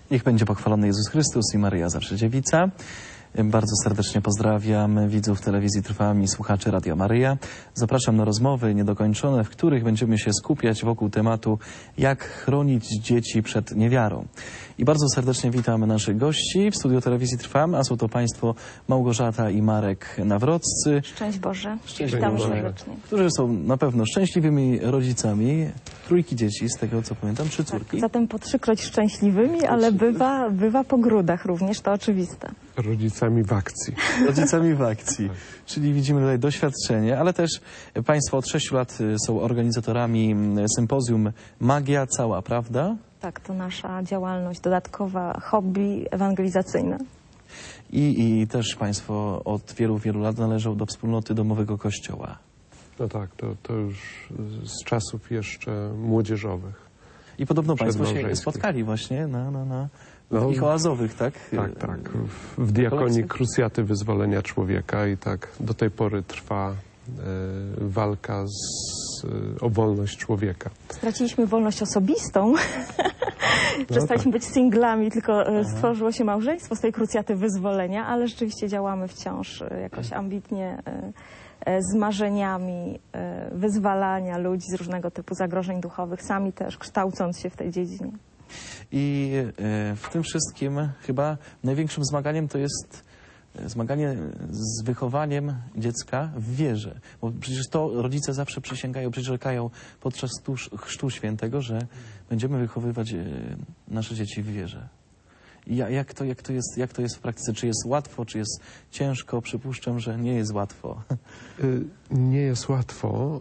Niech będzie pochwalony Jezus Chrystus i Maryja Zawsze Dziewica. Bardzo serdecznie pozdrawiam widzów telewizji Trwam i słuchaczy Radia Maryja. Zapraszam na rozmowy niedokończone, w których będziemy się skupiać wokół tematu, jak chronić dzieci przed niewiarą. I bardzo serdecznie witam naszych gości w studiu telewizji Trwam, a są to państwo Małgorzata i Marek Nawroccy. Szczęść Boże. Witam serdecznie. Którzy są na pewno szczęśliwymi rodzicami trójki dzieci, z tego co pamiętam, 3 córki. Tak, zatem po 3-kroć szczęśliwymi, ale bywa po grudach również, to oczywiste. Rodzicami w akcji. Rodzicami w akcji. Czyli widzimy tutaj doświadczenie, ale też państwo od 6 lat są organizatorami sympozjum Magia Cała Prawda. Tak, to nasza działalność dodatkowa, hobby ewangelizacyjne. I też państwo od wielu lat należą do wspólnoty domowego kościoła. No tak, to już z czasów jeszcze młodzieżowych. I podobno państwo się spotkali właśnie na ich oazowych, tak? Tak. W diakonii Krucjaty Wyzwolenia Człowieka i tak do tej pory trwa walka o wolność człowieka. Straciliśmy wolność osobistą. Przestaliśmy być singlami, tylko stworzyło się małżeństwo z tej Krucjaty Wyzwolenia, ale rzeczywiście działamy wciąż jakoś ambitnie z marzeniami wyzwalania ludzi z różnego typu zagrożeń duchowych, sami też kształcąc się w tej dziedzinie. I w tym wszystkim chyba największym zmaganiem to jest zmaganie z wychowaniem dziecka w wierze. Bo przecież to rodzice zawsze przysięgają, przyrzekają podczas Chrztu Świętego, że będziemy wychowywać nasze dzieci w wierze. I jak to jest w praktyce? Czy jest łatwo, czy jest ciężko? Przypuszczam, że nie jest łatwo. Nie jest łatwo,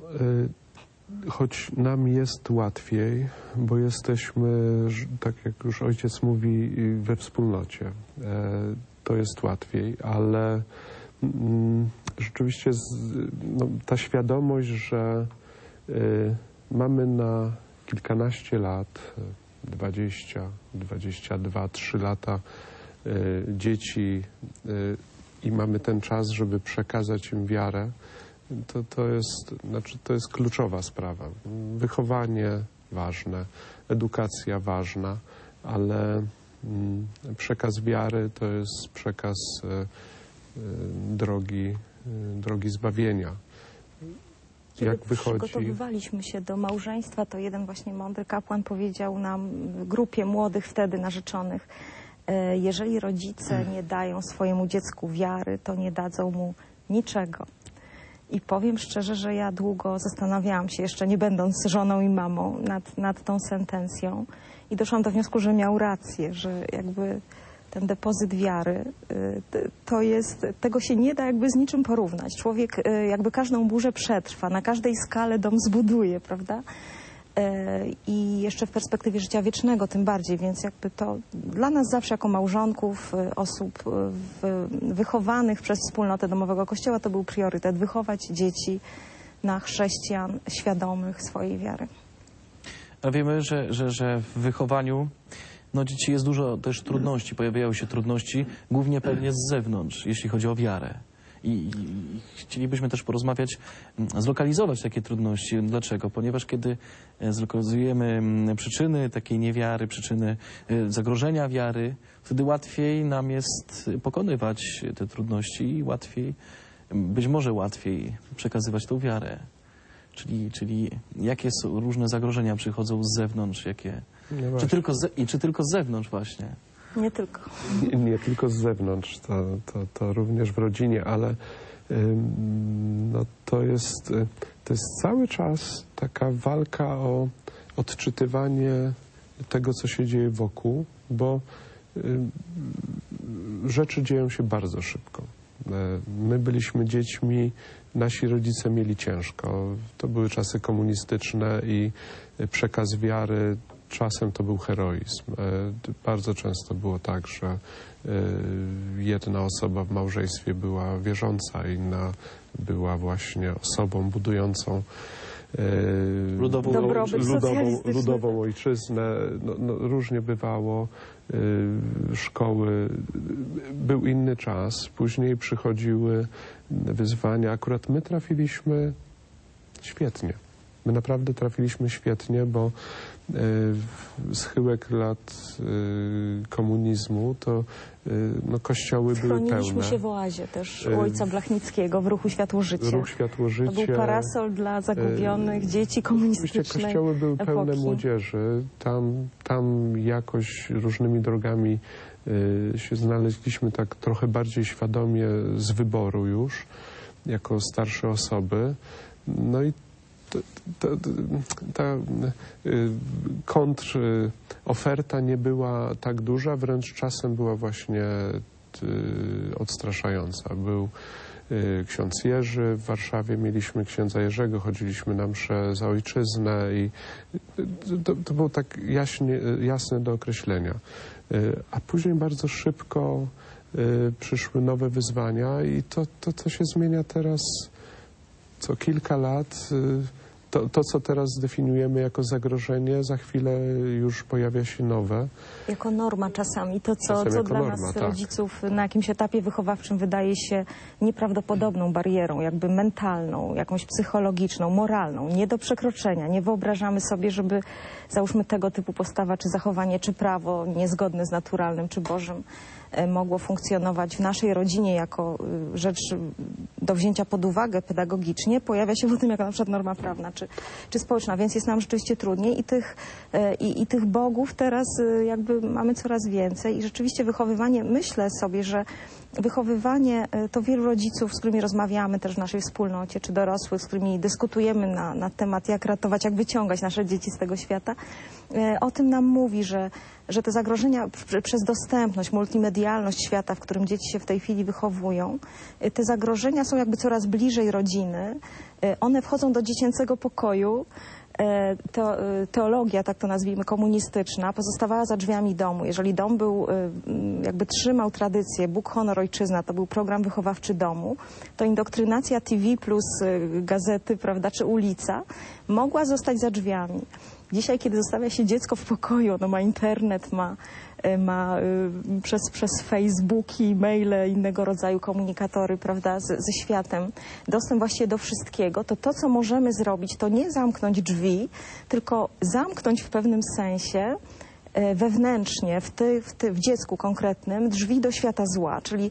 choć nam jest łatwiej, bo jesteśmy, tak jak już ojciec mówi, we wspólnocie. To jest łatwiej, ale rzeczywiście ta świadomość, że mamy na kilkanaście lat, 20, 22, 3 lata dzieci i mamy ten czas, żeby przekazać im wiarę, to jest kluczowa sprawa. Wychowanie ważne, edukacja ważna, ale przekaz wiary to jest przekaz drogi zbawienia. Kiedy przygotowywaliśmy się do małżeństwa, to jeden właśnie mądry kapłan powiedział nam w grupie młodych wtedy narzeczonych: jeżeli rodzice nie dają swojemu dziecku wiary, to nie dadzą mu niczego. I powiem szczerze, że ja długo zastanawiałam się, jeszcze nie będąc żoną i mamą, nad tą sentencją. I doszłam do wniosku, że miał rację, że jakby ten depozyt wiary, tego się nie da jakby z niczym porównać. Człowiek jakby każdą burzę przetrwa, na każdej skale dom zbuduje, prawda? I jeszcze w perspektywie życia wiecznego tym bardziej, więc jakby to dla nas zawsze jako małżonków, osób wychowanych przez wspólnotę domowego kościoła, to był priorytet, wychować dzieci na chrześcijan świadomych swojej wiary. A wiemy, że w wychowaniu dzieci jest dużo też trudności, pojawiają się trudności, głównie pewnie z zewnątrz, jeśli chodzi o wiarę. I chcielibyśmy też porozmawiać, zlokalizować takie trudności. Dlaczego? Ponieważ kiedy zlokalizujemy przyczyny takiej niewiary, przyczyny zagrożenia wiary, wtedy łatwiej nam jest pokonywać te trudności i być może łatwiej przekazywać tą wiarę. Czyli jakie są różne zagrożenia przychodzą z zewnątrz, jakie... No czy tylko z zewnątrz właśnie? Nie tylko. Nie tylko z zewnątrz, to również w rodzinie, ale to jest cały czas taka walka o odczytywanie tego, co się dzieje wokół, bo rzeczy dzieją się bardzo szybko. My byliśmy dziećmi, nasi rodzice mieli ciężko. To były czasy komunistyczne i przekaz wiary czasem to był heroizm. Bardzo często było tak, że jedna osoba w małżeństwie była wierząca, inna była właśnie osobą budującą ludową ojczyznę. Różnie bywało. Szkoły. Był inny czas. Później przychodziły wyzwania. Akurat my trafiliśmy świetnie. My naprawdę trafiliśmy świetnie, bo schyłek lat komunizmu to no, kościoły były pełne. Schroniliśmy się w oazie też u ojca Blachnickiego w ruchu Światło-Życie. Ruch Światło-Życie. To był parasol dla zagubionych dzieci komunistycznej Oczywiście kościoły były pełne epoki. młodzieży. Tam jakoś różnymi drogami się znaleźliśmy tak trochę bardziej świadomie z wyboru już, jako starsze osoby. No i ta kontroferta nie była tak duża, wręcz czasem była właśnie odstraszająca. Był ksiądz Jerzy w Warszawie, mieliśmy księdza Jerzego, chodziliśmy na mszę za ojczyznę i to było tak jasne do określenia. A później bardzo szybko przyszły nowe wyzwania i to co się zmienia teraz co kilka lat, to, co teraz definiujemy jako zagrożenie, za chwilę już pojawia się nowe. Jako norma czasami. To, co Czasem dla jako norma, nas, tak. rodziców, na jakimś etapie wychowawczym wydaje się nieprawdopodobną barierą, jakby mentalną, jakąś psychologiczną, moralną, nie do przekroczenia. Nie wyobrażamy sobie, żeby, załóżmy, tego typu postawa, czy zachowanie, czy prawo niezgodne z naturalnym, czy Bożym mogło funkcjonować w naszej rodzinie jako rzecz do wzięcia pod uwagę pedagogicznie, pojawia się potem jako na przykład norma prawna czy społeczna, więc jest nam rzeczywiście trudniej i tych bogów teraz jakby mamy coraz więcej i rzeczywiście wychowywanie, myślę sobie, że wychowywanie to wielu rodziców, z którymi rozmawiamy też w naszej wspólnocie, czy dorosłych, z którymi dyskutujemy na temat, jak ratować, jak wyciągać nasze dzieci z tego świata, o tym nam mówi, że te zagrożenia przez dostępność, multimedialność świata, w którym dzieci się w tej chwili wychowują, te zagrożenia są jakby coraz bliżej rodziny, one wchodzą do dziecięcego pokoju. Teologia, tak to nazwijmy, komunistyczna, pozostawała za drzwiami domu. Jeżeli dom był, jakby trzymał tradycję, Bóg, honor, ojczyzna, to był program wychowawczy domu, to indoktrynacja TV plus gazety, prawda, czy ulica mogła zostać za drzwiami. Dzisiaj, kiedy zostawia się dziecko w pokoju, ono ma internet, ma przez Facebooki, maile, innego rodzaju komunikatory, prawda, ze światem, dostęp właściwie do wszystkiego, to co możemy zrobić, to nie zamknąć drzwi, tylko zamknąć w pewnym sensie wewnętrznie, w dziecku konkretnym, drzwi do świata zła, czyli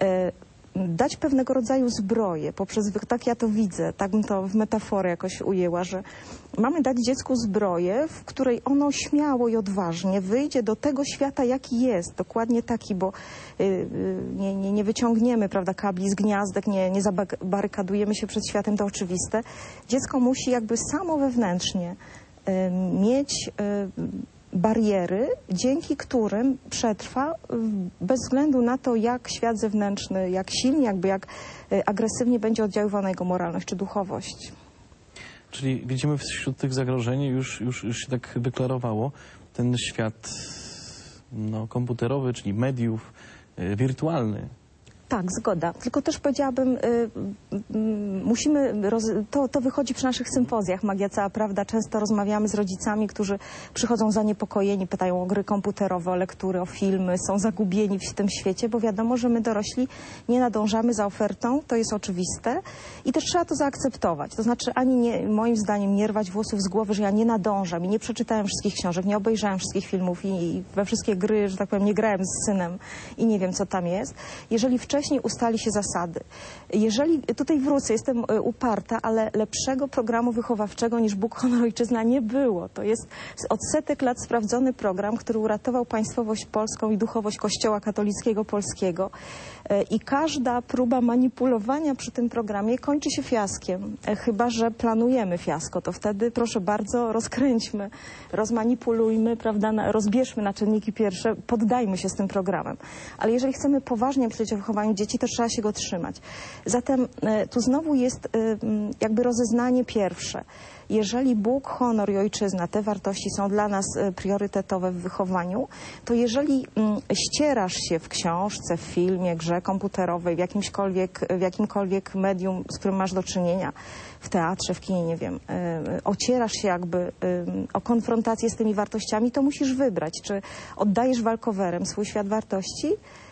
dać pewnego rodzaju zbroję, tak ja to widzę, tak bym to w metaforę jakoś ujęła, że mamy dać dziecku zbroję, w której ono śmiało i odważnie wyjdzie do tego świata, jaki jest, dokładnie taki, bo nie wyciągniemy, prawda, kabli z gniazdek, nie zabarykadujemy się przed światem, to oczywiste. Dziecko musi jakby samo wewnętrznie mieć bariery, dzięki którym przetrwa bez względu na to, jak świat zewnętrzny, jak silnie, jak agresywnie będzie oddziaływał na jego moralność czy duchowość. Czyli widzimy wśród tych zagrożeń, już się tak deklarowało, ten świat komputerowy, czyli mediów, wirtualny. Tak, zgoda. Tylko też powiedziałabym, to wychodzi przy naszych sympozjach, Magia Cała Prawda. Często rozmawiamy z rodzicami, którzy przychodzą zaniepokojeni, pytają o gry komputerowe, o lektury, o filmy, są zagubieni w tym świecie, bo wiadomo, że my dorośli nie nadążamy za ofertą, to jest oczywiste i też trzeba to zaakceptować. To znaczy moim zdaniem nie rwać włosów z głowy, że ja nie nadążam i nie przeczytałem wszystkich książek, nie obejrzałem wszystkich filmów i we wszystkie gry, że tak powiem, nie grałem z synem i nie wiem, co tam jest. Jeżeli wcześniej ustali się zasady. Jeżeli, tutaj wrócę, jestem uparta, ale lepszego programu wychowawczego niż Bóg, honor, ojczyzna nie było. To jest od setek lat sprawdzony program, który uratował państwowość polską i duchowość Kościoła katolickiego polskiego. I każda próba manipulowania przy tym programie kończy się fiaskiem. Chyba że planujemy fiasko, to wtedy proszę bardzo, rozkręćmy, rozmanipulujmy, prawda, rozbierzmy na czynniki pierwsze, poddajmy się z tym programem. Ale jeżeli chcemy poważnie myśleć o wychowaniu dzieci, to trzeba się go trzymać. Zatem tu znowu jest jakby rozeznanie pierwsze. Jeżeli Bóg, honor i ojczyzna, te wartości są dla nas priorytetowe w wychowaniu, to jeżeli ścierasz się w książce, w filmie, grze komputerowej, w jakimkolwiek medium, z którym masz do czynienia, w teatrze, w kinie, nie wiem, ocierasz się jakby o konfrontację z tymi wartościami, to musisz wybrać, czy oddajesz walkowerem swój świat wartości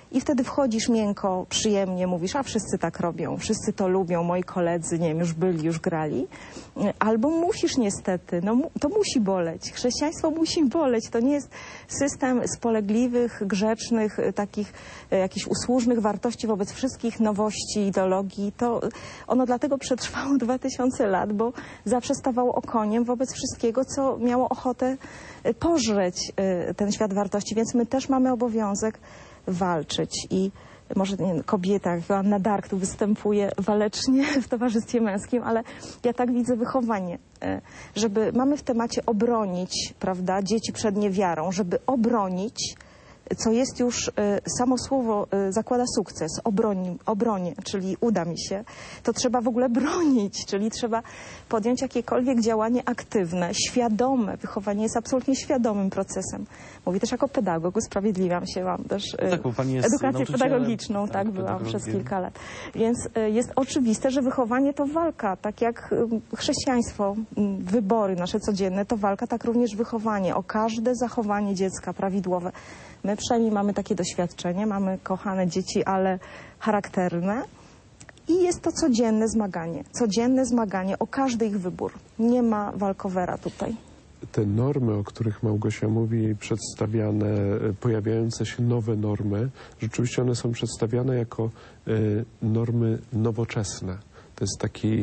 I wtedy wchodzisz miękko, przyjemnie, mówisz, a wszyscy tak robią, wszyscy to lubią, moi koledzy, nie wiem, już byli, już grali. Albo musisz niestety, no to musi boleć. Chrześcijaństwo musi boleć. To nie jest system spolegliwych, grzecznych, takich jakichś usłużnych wartości wobec wszystkich nowości, ideologii. To ono dlatego przetrwało 2000 lat, bo zawsze stawało okoniem wobec wszystkiego, co miało ochotę pożreć ten świat wartości. Więc my też mamy obowiązek walczyć i może nie, kobieta, jak Joanna Dark tu występuje walecznie w towarzystwie męskim, ale ja tak widzę wychowanie, żeby mamy w temacie obronić, prawda, dzieci przed niewiarą, żeby obronić, co jest już, samo słowo zakłada sukces, obronię, czyli uda mi się, to trzeba w ogóle bronić, czyli trzeba podjąć jakiekolwiek działanie aktywne, świadome. Wychowanie jest absolutnie świadomym procesem. Mówię też jako pedagog, usprawiedliwiam się, mam też Tak, bo pani jest edukację nauczycielem. pedagogiczną, tak byłam przez kilka lat. Więc jest oczywiste, że wychowanie to walka, tak jak chrześcijaństwo, wybory nasze codzienne to walka, tak również wychowanie, o każde zachowanie dziecka prawidłowe. My przynajmniej mamy takie doświadczenie, mamy kochane dzieci, ale charakterne i jest to codzienne zmaganie o każdy ich wybór. Nie ma walkowera tutaj. Te normy, o których Małgosia mówi, przedstawiane, pojawiające się nowe normy, rzeczywiście one są przedstawiane jako normy nowoczesne. To jest taki...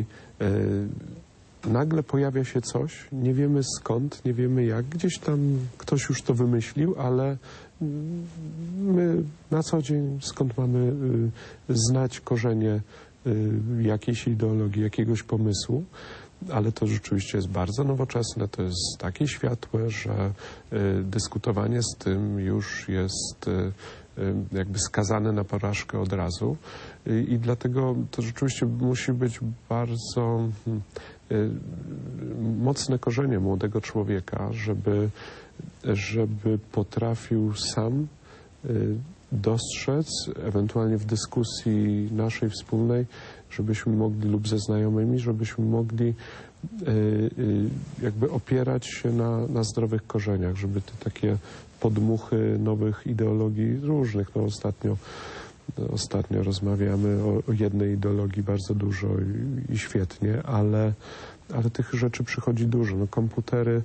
Nagle pojawia się coś, nie wiemy skąd, nie wiemy jak, gdzieś tam ktoś już to wymyślił, ale my na co dzień skąd mamy znać korzenie jakiejś ideologii, jakiegoś pomysłu, ale to rzeczywiście jest bardzo nowoczesne, to jest takie światłe, że dyskutowanie z tym już jest jakby skazane na porażkę od razu i dlatego to rzeczywiście musi być bardzo mocne korzenie młodego człowieka, żeby potrafił sam dostrzec, ewentualnie w dyskusji naszej wspólnej, żebyśmy mogli lub ze znajomymi, żebyśmy mogli jakby opierać się na zdrowych korzeniach, żeby te takie podmuchy nowych ideologii różnych, no ostatnio rozmawiamy o jednej ideologii bardzo dużo i świetnie, ale tych rzeczy przychodzi dużo. No, komputery,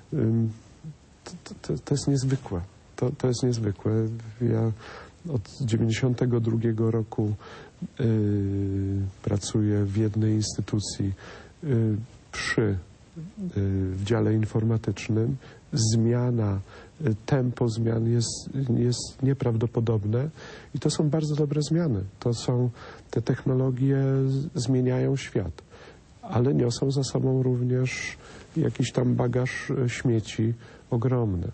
to jest niezwykłe. To jest niezwykłe. Ja od 92 roku pracuję w jednej instytucji w dziale informatycznym. Tempo zmian jest nieprawdopodobne i to są bardzo dobre zmiany. Te technologie zmieniają świat, ale niosą za sobą również jakiś tam bagaż śmieci ogromny.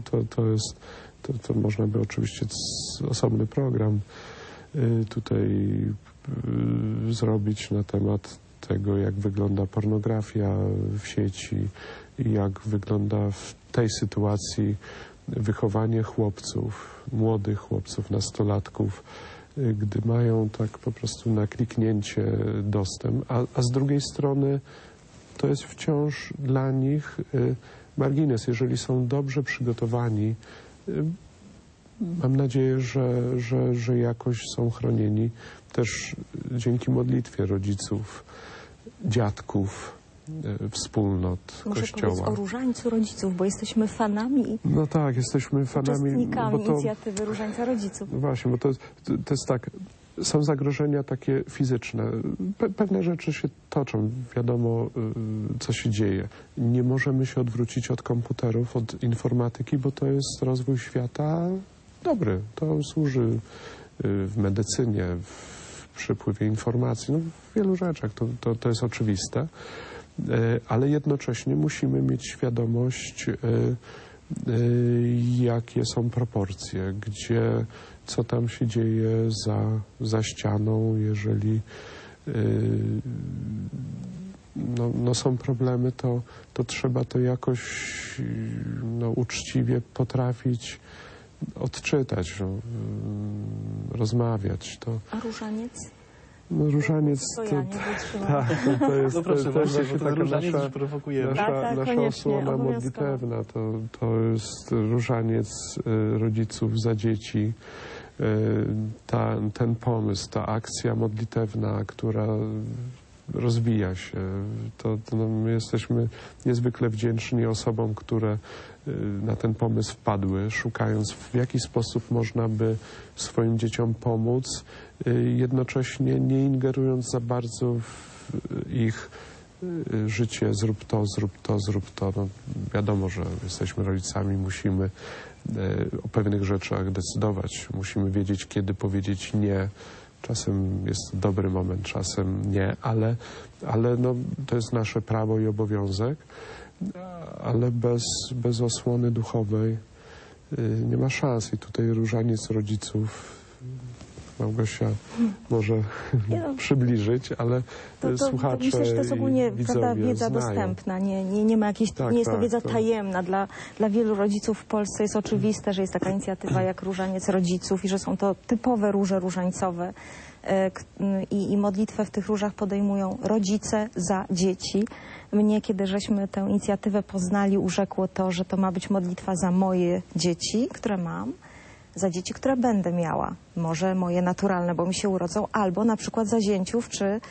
To można by oczywiście osobny program tutaj zrobić na temat tego, jak wygląda pornografia w sieci i jak wygląda w tej sytuacji wychowanie chłopców, młodych chłopców, nastolatków, gdy mają tak po prostu na kliknięcie dostęp, a z drugiej strony to jest wciąż dla nich margines. Jeżeli są dobrze przygotowani, mam nadzieję, że jakoś są chronieni też dzięki modlitwie rodziców, dziadków, wspólnot, Może Kościoła. powiedz o różańcu rodziców, bo jesteśmy fanami, No tak, jesteśmy fanami. uczestnikami inicjatywy Różańca Rodziców. No właśnie, bo to jest tak, są zagrożenia takie fizyczne. Pewne rzeczy się toczą, wiadomo, co się dzieje. Nie możemy się odwrócić od komputerów, od informatyki, bo to jest rozwój świata dobry. To służy w medycynie, w przepływie informacji, no, w wielu rzeczach. To jest oczywiste. Ale jednocześnie musimy mieć świadomość, jakie są proporcje, co tam się dzieje za ścianą, jeżeli są problemy, to trzeba to jakoś uczciwie potrafić odczytać, rozmawiać. A różaniec? No, różaniec To ja nie wytrzymam. tak, to jest No proszę, to właśnie, właśnie bo ten taka różaniec nasza, już prowokujemy. Tak, nasza koniecznie, osłona obowiązkowo. modlitewna. To jest różaniec rodziców za dzieci. Ten pomysł, ta akcja modlitewna, która rozwija się. No, my jesteśmy niezwykle wdzięczni osobom, które na ten pomysł wpadły, szukając, w jaki sposób można by swoim dzieciom pomóc, jednocześnie nie ingerując za bardzo w ich życie, zrób to, zrób to, zrób to. No, wiadomo, że jesteśmy rodzicami, musimy o pewnych rzeczach decydować, musimy wiedzieć, kiedy powiedzieć nie. Czasem jest to dobry moment, czasem nie, ale no, to jest nasze prawo i obowiązek, ale bez osłony duchowej nie ma szans. I tutaj różaniec rodziców Małgosia może przybliżyć, ale słuchacze myślę, że to jest ogólnie, i prawda, widzowie wiedza znają. dostępna. Nie ma jakiejś, Tak, nie jest to tak, wiedza to- tajemna. Dla wielu rodziców w Polsce jest oczywiste, że jest taka inicjatywa jak Różaniec Rodziców i że są to typowe róże różańcowe. I modlitwę w tych różach podejmują rodzice za dzieci. Mnie, kiedy żeśmy tę inicjatywę poznali, urzekło to, że to ma być modlitwa za moje dzieci, które mam, za dzieci, które będę miała. Może moje naturalne, bo mi się urodzą, albo na przykład za zięciów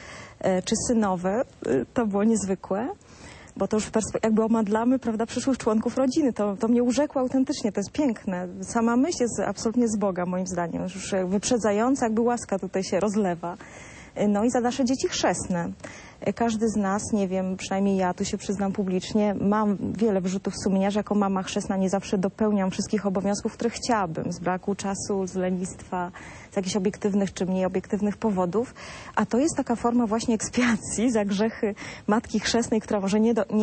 czy synowe. To było niezwykłe, bo to już jakby omadlamy, prawda, przyszłych członków rodziny. To mnie urzekło autentycznie, to jest piękne. Sama myśl jest absolutnie z Boga, moim zdaniem. Już wyprzedzająca, jakby łaska tutaj się rozlewa. No i za nasze dzieci chrzestne. Każdy z nas, nie wiem, przynajmniej ja, tu się przyznam publicznie, mam wiele wyrzutów sumienia, że jako mama chrzestna nie zawsze dopełniam wszystkich obowiązków, które chciałabym, z braku czasu, z lenistwa, z jakichś obiektywnych czy mniej obiektywnych powodów. A to jest taka forma właśnie ekspiacji za grzechy matki chrzestnej, która może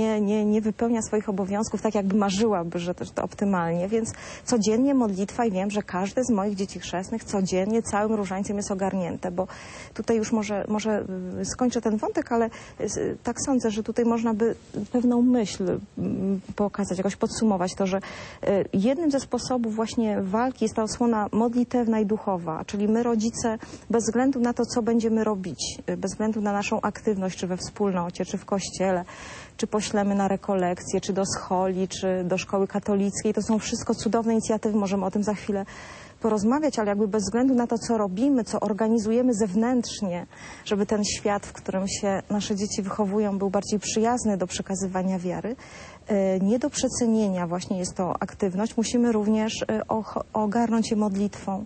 nie wypełnia swoich obowiązków tak, jakby marzyłaby, że to optymalnie. Więc codziennie modlitwa i wiem, że każde z moich dzieci chrzestnych codziennie całym różańcem jest ogarnięte, bo tutaj już może skończę ten wątek, ale tak sądzę, że tutaj można by pewną myśl pokazać, jakoś podsumować to, że jednym ze sposobów właśnie walki jest ta osłona modlitewna i duchowa, czyli my rodzice bez względu na to, co będziemy robić, bez względu na naszą aktywność, czy we wspólnocie, czy w kościele, czy poślemy na rekolekcje, czy do scholi, czy do szkoły katolickiej, to są wszystko cudowne inicjatywy, możemy o tym za chwilę porozmawiać, ale jakby bez względu na to, co robimy, co organizujemy zewnętrznie, żeby ten świat, w którym się nasze dzieci wychowują, był bardziej przyjazny do przekazywania wiary, nie do przecenienia właśnie jest to aktywność. Musimy również ogarnąć je modlitwą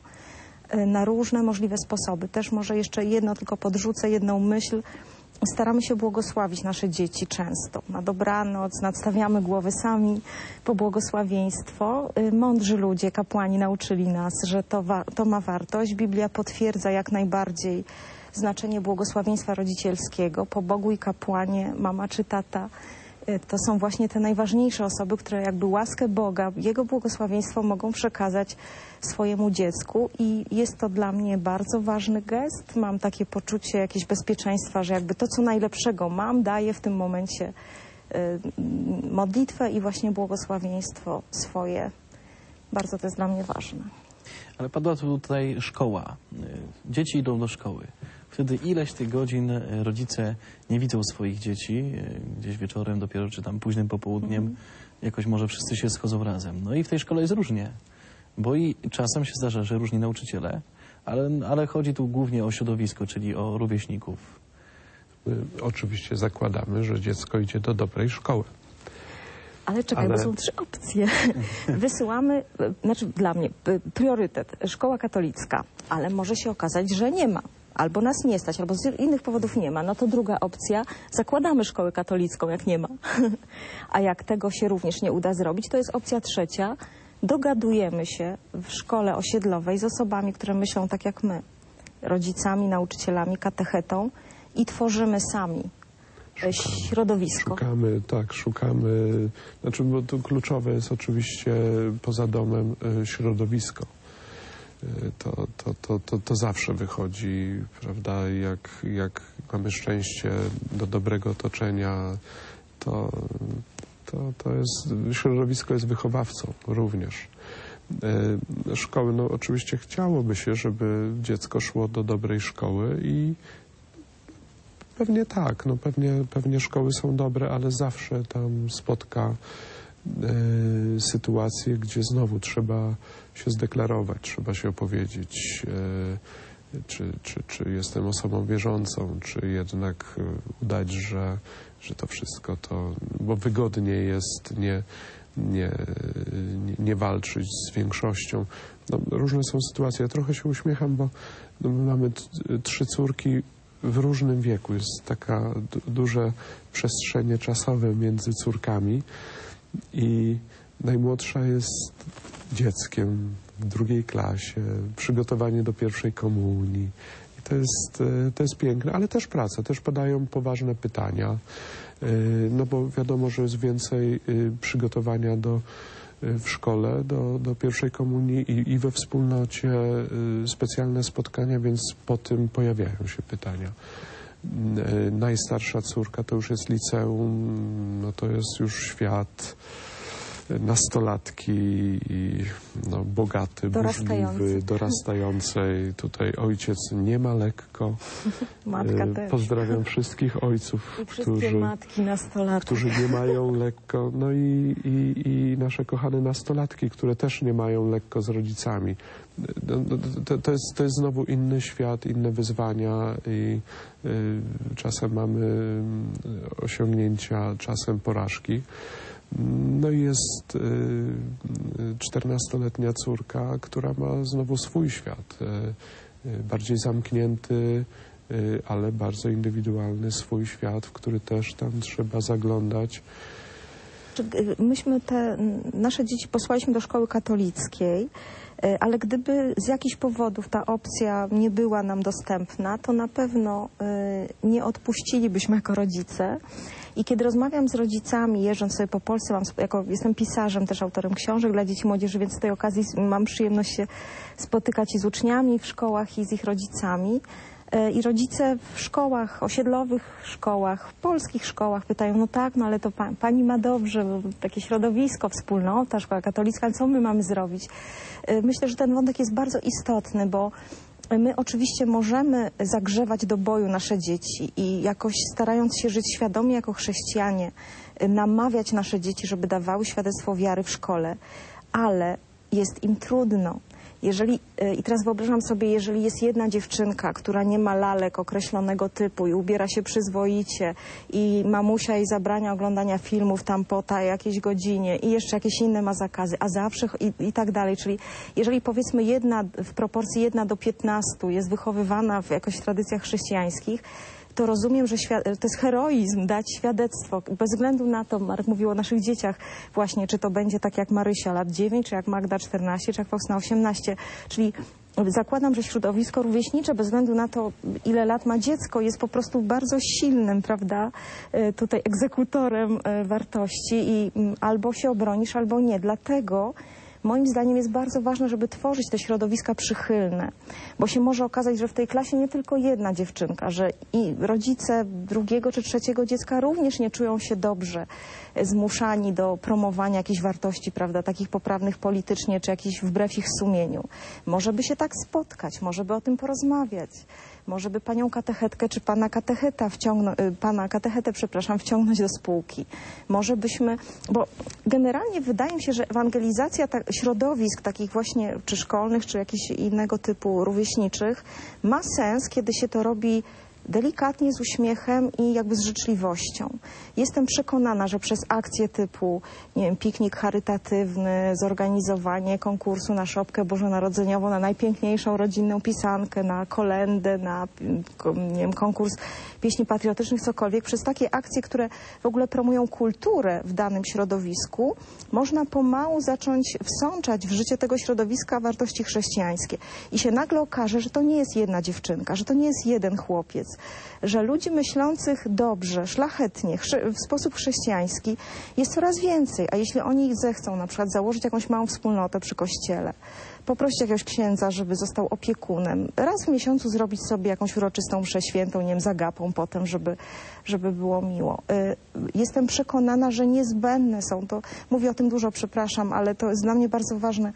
na różne możliwe sposoby. Też może jeszcze jedno tylko podrzucę, jedną myśl. Staramy się błogosławić nasze dzieci często. Na dobranoc nadstawiamy głowy sami po błogosławieństwo. Mądrzy ludzie, kapłani nauczyli nas, że to ma wartość. Biblia potwierdza jak najbardziej znaczenie błogosławieństwa rodzicielskiego. Po Bogu i kapłanie, mama czy tata, to są właśnie te najważniejsze osoby, które jakby łaskę Boga, Jego błogosławieństwo mogą przekazać swojemu dziecku i jest to dla mnie bardzo ważny gest. Mam takie poczucie jakiegoś bezpieczeństwa, że jakby to, co najlepszego mam, daję w tym momencie modlitwę i właśnie błogosławieństwo swoje. Bardzo to jest dla mnie ważne. Ale padła tu tutaj szkoła. Dzieci idą do szkoły. Wtedy ileś tych godzin rodzice nie widzą swoich dzieci. Gdzieś wieczorem dopiero, czy tam późnym popołudniem jakoś może wszyscy się schodzą razem. No i w tej szkole jest różnie. Bo i czasem się zdarza, że różni nauczyciele, ale chodzi tu głównie o środowisko, czyli o rówieśników. My oczywiście zakładamy, że dziecko idzie do dobrej szkoły. Ale czekaj, bo są 3 opcje. Wysyłamy, znaczy dla mnie, priorytet, szkoła katolicka, ale może się okazać, że nie ma. Albo nas nie stać, albo z innych powodów nie ma. No to druga opcja, zakładamy szkołę katolicką, jak nie ma. A jak tego się również nie uda zrobić, to jest opcja trzecia. Dogadujemy się w szkole osiedlowej z osobami, które myślą tak jak my. Rodzicami, nauczycielami, katechetą i tworzymy sami środowisko. Szukamy, znaczy, bo tu kluczowe jest oczywiście poza domem środowisko. To zawsze wychodzi, prawda, jak mamy szczęście do dobrego otoczenia, to jest, środowisko jest wychowawcą również. Szkoły, no oczywiście chciałoby się, żeby dziecko szło do dobrej szkoły i Pewnie tak, no pewnie szkoły są dobre, ale zawsze tam spotka sytuacje, gdzie znowu trzeba się zdeklarować, trzeba się opowiedzieć, czy jestem osobą wierzącą, czy jednak udać, że to wszystko to, bo wygodniej jest nie walczyć z większością. No, różne są sytuacje. Ja trochę się uśmiecham, bo my mamy 3 córki w różnym wieku. Jest taka duże przestrzenie czasowe między córkami i najmłodsza jest dzieckiem w 2. klasie, przygotowanie do pierwszej komunii. I to jest piękne, ale też praca, też padają poważne pytania, no bo wiadomo, że jest więcej przygotowania w szkole do pierwszej komunii i we wspólnocie, specjalne spotkania, więc po tym pojawiają się pytania. Najstarsza córka to już jest liceum, no to jest już świat, nastolatki i no, bogaty, burzliwy, dorastającej. Tutaj ojciec nie ma lekko. Matka też. Pozdrawiam wszystkich ojców, którzy nie mają lekko. No i nasze kochane nastolatki, które też nie mają lekko z rodzicami. To jest znowu inny świat, inne wyzwania i czasem mamy osiągnięcia, czasem porażki. No i jest 14-letnia córka, która ma znowu swój świat, bardziej zamknięty, ale bardzo indywidualny swój świat, w który też tam trzeba zaglądać. Myśmy nasze dzieci posłaliśmy do szkoły katolickiej, ale gdyby z jakichś powodów ta opcja nie była nam dostępna, to na pewno nie odpuścilibyśmy jako rodzice. I kiedy rozmawiam z rodzicami, jeżdżąc sobie po Polsce, jestem pisarzem, też autorem książek dla dzieci i młodzieży, więc z tej okazji mam przyjemność się spotykać i z uczniami w szkołach, i z ich rodzicami. I rodzice w szkołach, osiedlowych szkołach, w polskich szkołach pytają, no tak, no ale to pani ma dobrze, bo takie środowisko, wspólnota, szkoła katolicka, co my mamy zrobić? Myślę, że ten wątek jest bardzo istotny, bo my oczywiście możemy zagrzewać do boju nasze dzieci i jakoś starając się żyć świadomie jako chrześcijanie, namawiać nasze dzieci, żeby dawały świadectwo wiary w szkole, ale jest im trudno. I teraz wyobrażam sobie, jeżeli jest jedna dziewczynka, która nie ma lalek określonego typu i ubiera się przyzwoicie i mamusia jej zabrania oglądania filmów tam po jakiejś godzinie i jeszcze jakieś inne ma zakazy, a zawsze i tak dalej. Czyli jeżeli powiedzmy w proporcji 1 do 15 jest wychowywana w jakoś tradycjach chrześcijańskich, to rozumiem, że to jest heroizm dać świadectwo. Bez względu na to, Marek mówił o naszych dzieciach właśnie, czy to będzie tak jak Marysia lat 9, czy jak Magda 14, czy jak Faustyna 18. Czyli zakładam, że środowisko rówieśnicze, bez względu na to, ile lat ma dziecko, jest po prostu bardzo silnym, prawda, tutaj egzekutorem wartości i albo się obronisz, albo nie. Dlatego moim zdaniem jest bardzo ważne, żeby tworzyć te środowiska przychylne, bo się może okazać, że w tej klasie nie tylko jedna dziewczynka, że i rodzice 2. czy 3. dziecka również nie czują się dobrze zmuszani do promowania jakichś wartości, prawda, takich poprawnych politycznie, czy jakichś wbrew ich sumieniu. Może by się tak spotkać, może by o tym porozmawiać. Może by panią katechetkę czy pana katechetę wciągnąć do spółki. Może byśmy, bo generalnie wydaje mi się, że ewangelizacja środowisk takich właśnie, czy szkolnych, czy jakichś innego typu rówieśniczych ma sens, kiedy się to robi delikatnie, z uśmiechem i jakby z życzliwością. Jestem przekonana, że przez akcje typu, nie wiem, piknik charytatywny, zorganizowanie konkursu na szopkę bożonarodzeniową, na najpiękniejszą rodzinną pisankę, na kolędę, na, nie wiem, konkurs pieśni patriotycznych, cokolwiek, przez takie akcje, które w ogóle promują kulturę w danym środowisku, można pomału zacząć wsączać w życie tego środowiska wartości chrześcijańskie. I się nagle okaże, że to nie jest jedna dziewczynka, że to nie jest jeden chłopiec, że ludzi myślących dobrze, szlachetnie, w sposób chrześcijański jest coraz więcej. A jeśli oni zechcą na przykład założyć jakąś małą wspólnotę przy kościele, poprosić jakiegoś księdza, żeby został opiekunem, raz w miesiącu zrobić sobie jakąś uroczystą mszę świętą, nie wiem, z agapą potem, żeby było miło. Jestem przekonana, że niezbędne są to, mówię o tym dużo, przepraszam, ale to jest dla mnie bardzo ważne,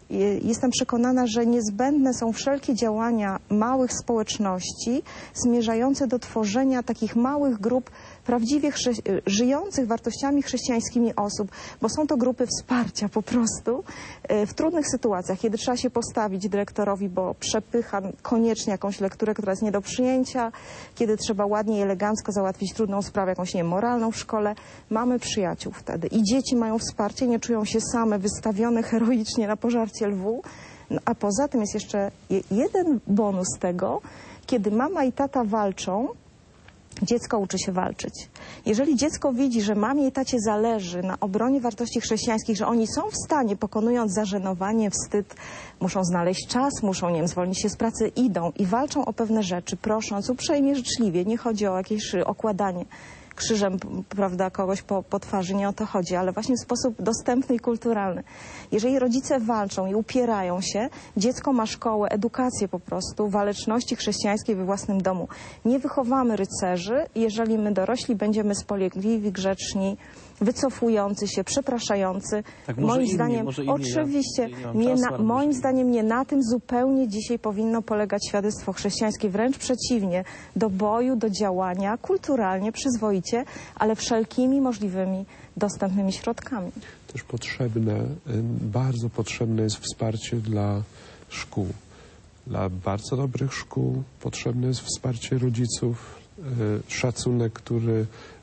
jestem przekonana, że niezbędne są wszelkie działania małych społeczności zmierzające do tworzenia takich małych grup prawdziwie żyjących wartościami chrześcijańskimi osób, bo są to grupy wsparcia po prostu w trudnych sytuacjach, kiedy trzeba się postawić dyrektorowi, bo przepycha koniecznie jakąś lekturę, która jest nie do przyjęcia, kiedy trzeba ładnie i elegancko załatwić trudną sprawę, jakąś niemoralną w szkole. Mamy przyjaciół wtedy i dzieci mają wsparcie, nie czują się same, wystawione heroicznie na pożarcie lwu. No, a poza tym jest jeszcze jeden bonus tego, kiedy mama i tata walczą, dziecko uczy się walczyć. Jeżeli dziecko widzi, że mamie i tacie zależy na obronie wartości chrześcijańskich, że oni są w stanie, pokonując zażenowanie, wstyd, muszą znaleźć czas, muszą, nie wiem, zwolnić się z pracy, idą i walczą o pewne rzeczy, prosząc uprzejmie, życzliwie. Nie chodzi o jakieś okładanie krzyżem, prawda, kogoś po twarzy, nie o to chodzi, ale właśnie w sposób dostępny i kulturalny. Jeżeli rodzice walczą i upierają się, dziecko ma szkołę, edukację po prostu, waleczności chrześcijańskiej we własnym domu. Nie wychowamy rycerzy, jeżeli my dorośli będziemy spolegliwi, grzeczni, wycofujący się, przepraszający. Tak, moim zdaniem, oczywiście, moim zdaniem nie na tym zupełnie dzisiaj powinno polegać świadectwo chrześcijańskie, wręcz przeciwnie, do boju, do działania, kulturalnie, przyzwoicie, ale wszelkimi możliwymi dostępnymi środkami. Też potrzebne, bardzo potrzebne jest wsparcie dla szkół. Dla bardzo dobrych szkół potrzebne jest wsparcie rodziców, szacunek, który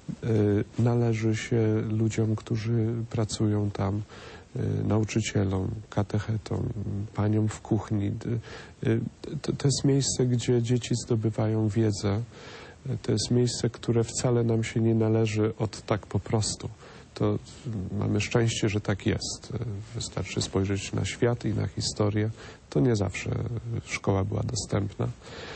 należy się ludziom, którzy pracują tam, nauczycielom, katechetom, paniom w kuchni. To jest miejsce, gdzie dzieci zdobywają wiedzę. To jest miejsce, które wcale nam się nie należy od tak po prostu. To mamy szczęście, że tak jest. Wystarczy spojrzeć na świat i na historię. To nie zawsze szkoła była dostępna.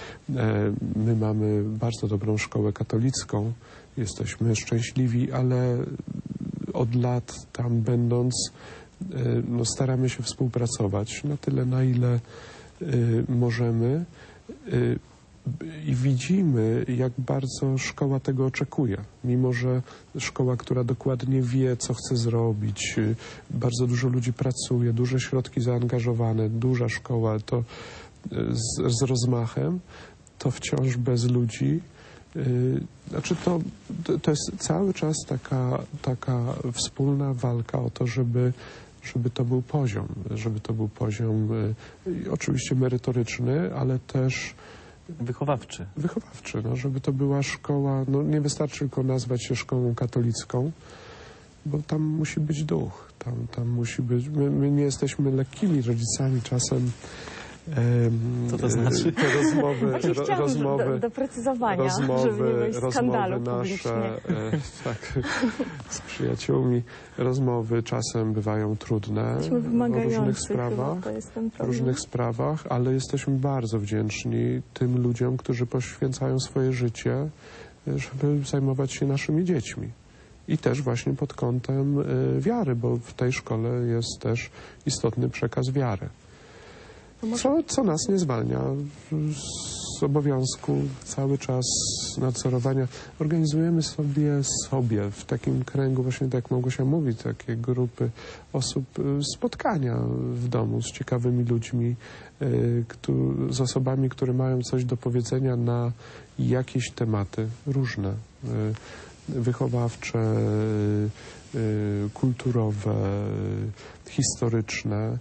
My mamy bardzo dobrą szkołę katolicką. Jesteśmy szczęśliwi, ale od lat tam będąc, no, staramy się współpracować na tyle, na ile możemy i widzimy, jak bardzo szkoła tego oczekuje. Mimo że szkoła, która dokładnie wie, co chce zrobić, bardzo dużo ludzi pracuje, duże środki zaangażowane, duża szkoła, to z rozmachem, to wciąż bez ludzi. Znaczy to jest cały czas taka wspólna walka o to, żeby to był poziom oczywiście merytoryczny, ale też wychowawczy, no, żeby to była szkoła, no nie wystarczy tylko nazwać się szkołą katolicką, bo tam musi być duch, tam musi być, my nie jesteśmy lekkimi rodzicami czasem. Co to znaczy? Te rozmowy, doprecyzowania, żeby nie mieć skandalu nasze z przyjaciółmi, rozmowy czasem bywają trudne w różnych sprawach, ale jesteśmy bardzo wdzięczni tym ludziom, którzy poświęcają swoje życie, żeby zajmować się naszymi dziećmi. I też właśnie pod kątem wiary, bo w tej szkole jest też istotny przekaz wiary. Co nas nie zwalnia z obowiązku cały czas nadzorowania. Organizujemy sobie w takim kręgu, właśnie tak jak Małgosia mówi, takie grupy osób, spotkania w domu z ciekawymi ludźmi, z osobami, które mają coś do powiedzenia na jakieś tematy różne, wychowawcze, kulturowe, historyczne.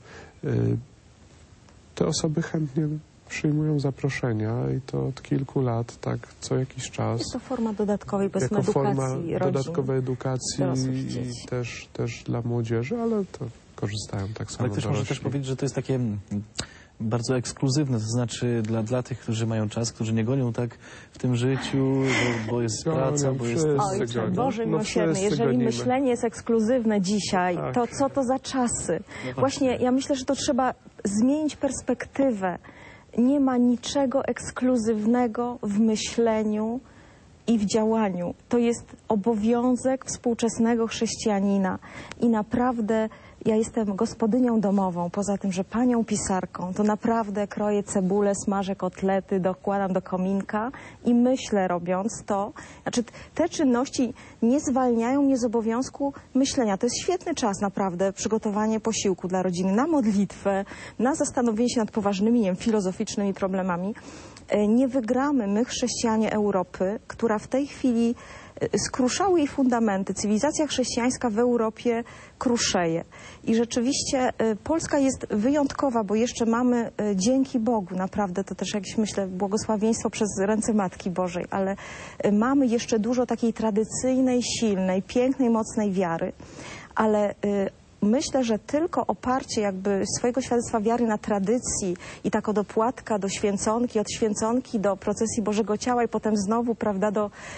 Te osoby chętnie przyjmują zaproszenia i to od kilku lat, tak co jakiś czas. Jest to forma dodatkowej, powiedzmy, jako forma edukacji dodatkowej edukacji i też dla młodzieży, ale to korzystają tak samo ale też dorośli. można też powiedzieć, że to jest takie bardzo ekskluzywne, to znaczy dla tych, którzy mają czas, którzy nie gonią tak w tym życiu, bo jest praca, bo jest... Oj, Boże miłosierny, jeżeli myślenie jest ekskluzywne dzisiaj, tak, to co to za czasy? Właśnie ja myślę, że to trzeba zmienić perspektywę. Nie ma niczego ekskluzywnego w myśleniu i w działaniu. To jest obowiązek współczesnego chrześcijanina i naprawdę Ja jestem gospodynią domową, poza tym, że panią pisarką, to naprawdę kroję cebulę, smażę kotlety, dokładam do kominka i myślę, robiąc to. Znaczy, te czynności nie zwalniają mnie z obowiązku myślenia. To jest świetny czas naprawdę, przygotowanie posiłku dla rodziny, na modlitwę, na zastanowienie się nad poważnymi, nie wiem, filozoficznymi problemami. Nie wygramy my, chrześcijanie Europy, która w tej chwili skruszały jej fundamenty. Cywilizacja chrześcijańska w Europie kruszeje. I rzeczywiście Polska jest wyjątkowa, bo jeszcze mamy, dzięki Bogu, naprawdę, to też jakieś, myślę, błogosławieństwo przez ręce Matki Bożej, ale mamy jeszcze dużo takiej tradycyjnej, silnej, pięknej, mocnej wiary, ale myślę, że tylko oparcie jakby swojego świadectwa wiary na tradycji i tak od opłatka do święconki, od święconki do procesji Bożego Ciała i potem znowu, prawda,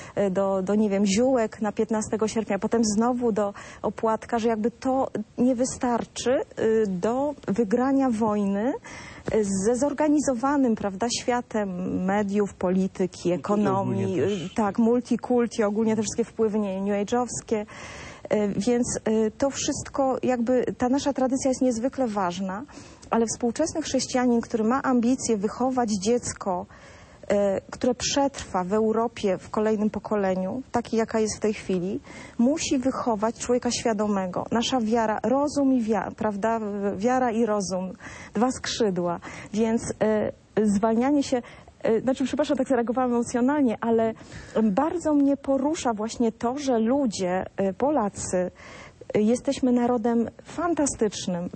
do nie wiem, ziółek na 15 sierpnia, potem znowu do opłatka, że jakby to nie wystarczy do wygrania wojny ze zorganizowanym, prawda, światem mediów, polityki, ekonomii, tak, multikulti, ogólnie te wszystkie wpływy new age'owskie. Więc to wszystko, jakby ta nasza tradycja jest niezwykle ważna, ale współczesny chrześcijanin, który ma ambicje wychować dziecko, które przetrwa w Europie w kolejnym pokoleniu, takiej jaka jest w tej chwili, musi wychować człowieka świadomego. Nasza wiara, rozum i wiara, prawda, wiara i rozum, dwa skrzydła, więc zwalnianie się. Znaczy, przepraszam, tak zareagowałam emocjonalnie, ale bardzo mnie porusza właśnie to, że ludzie, Polacy, jesteśmy narodem fantastycznym.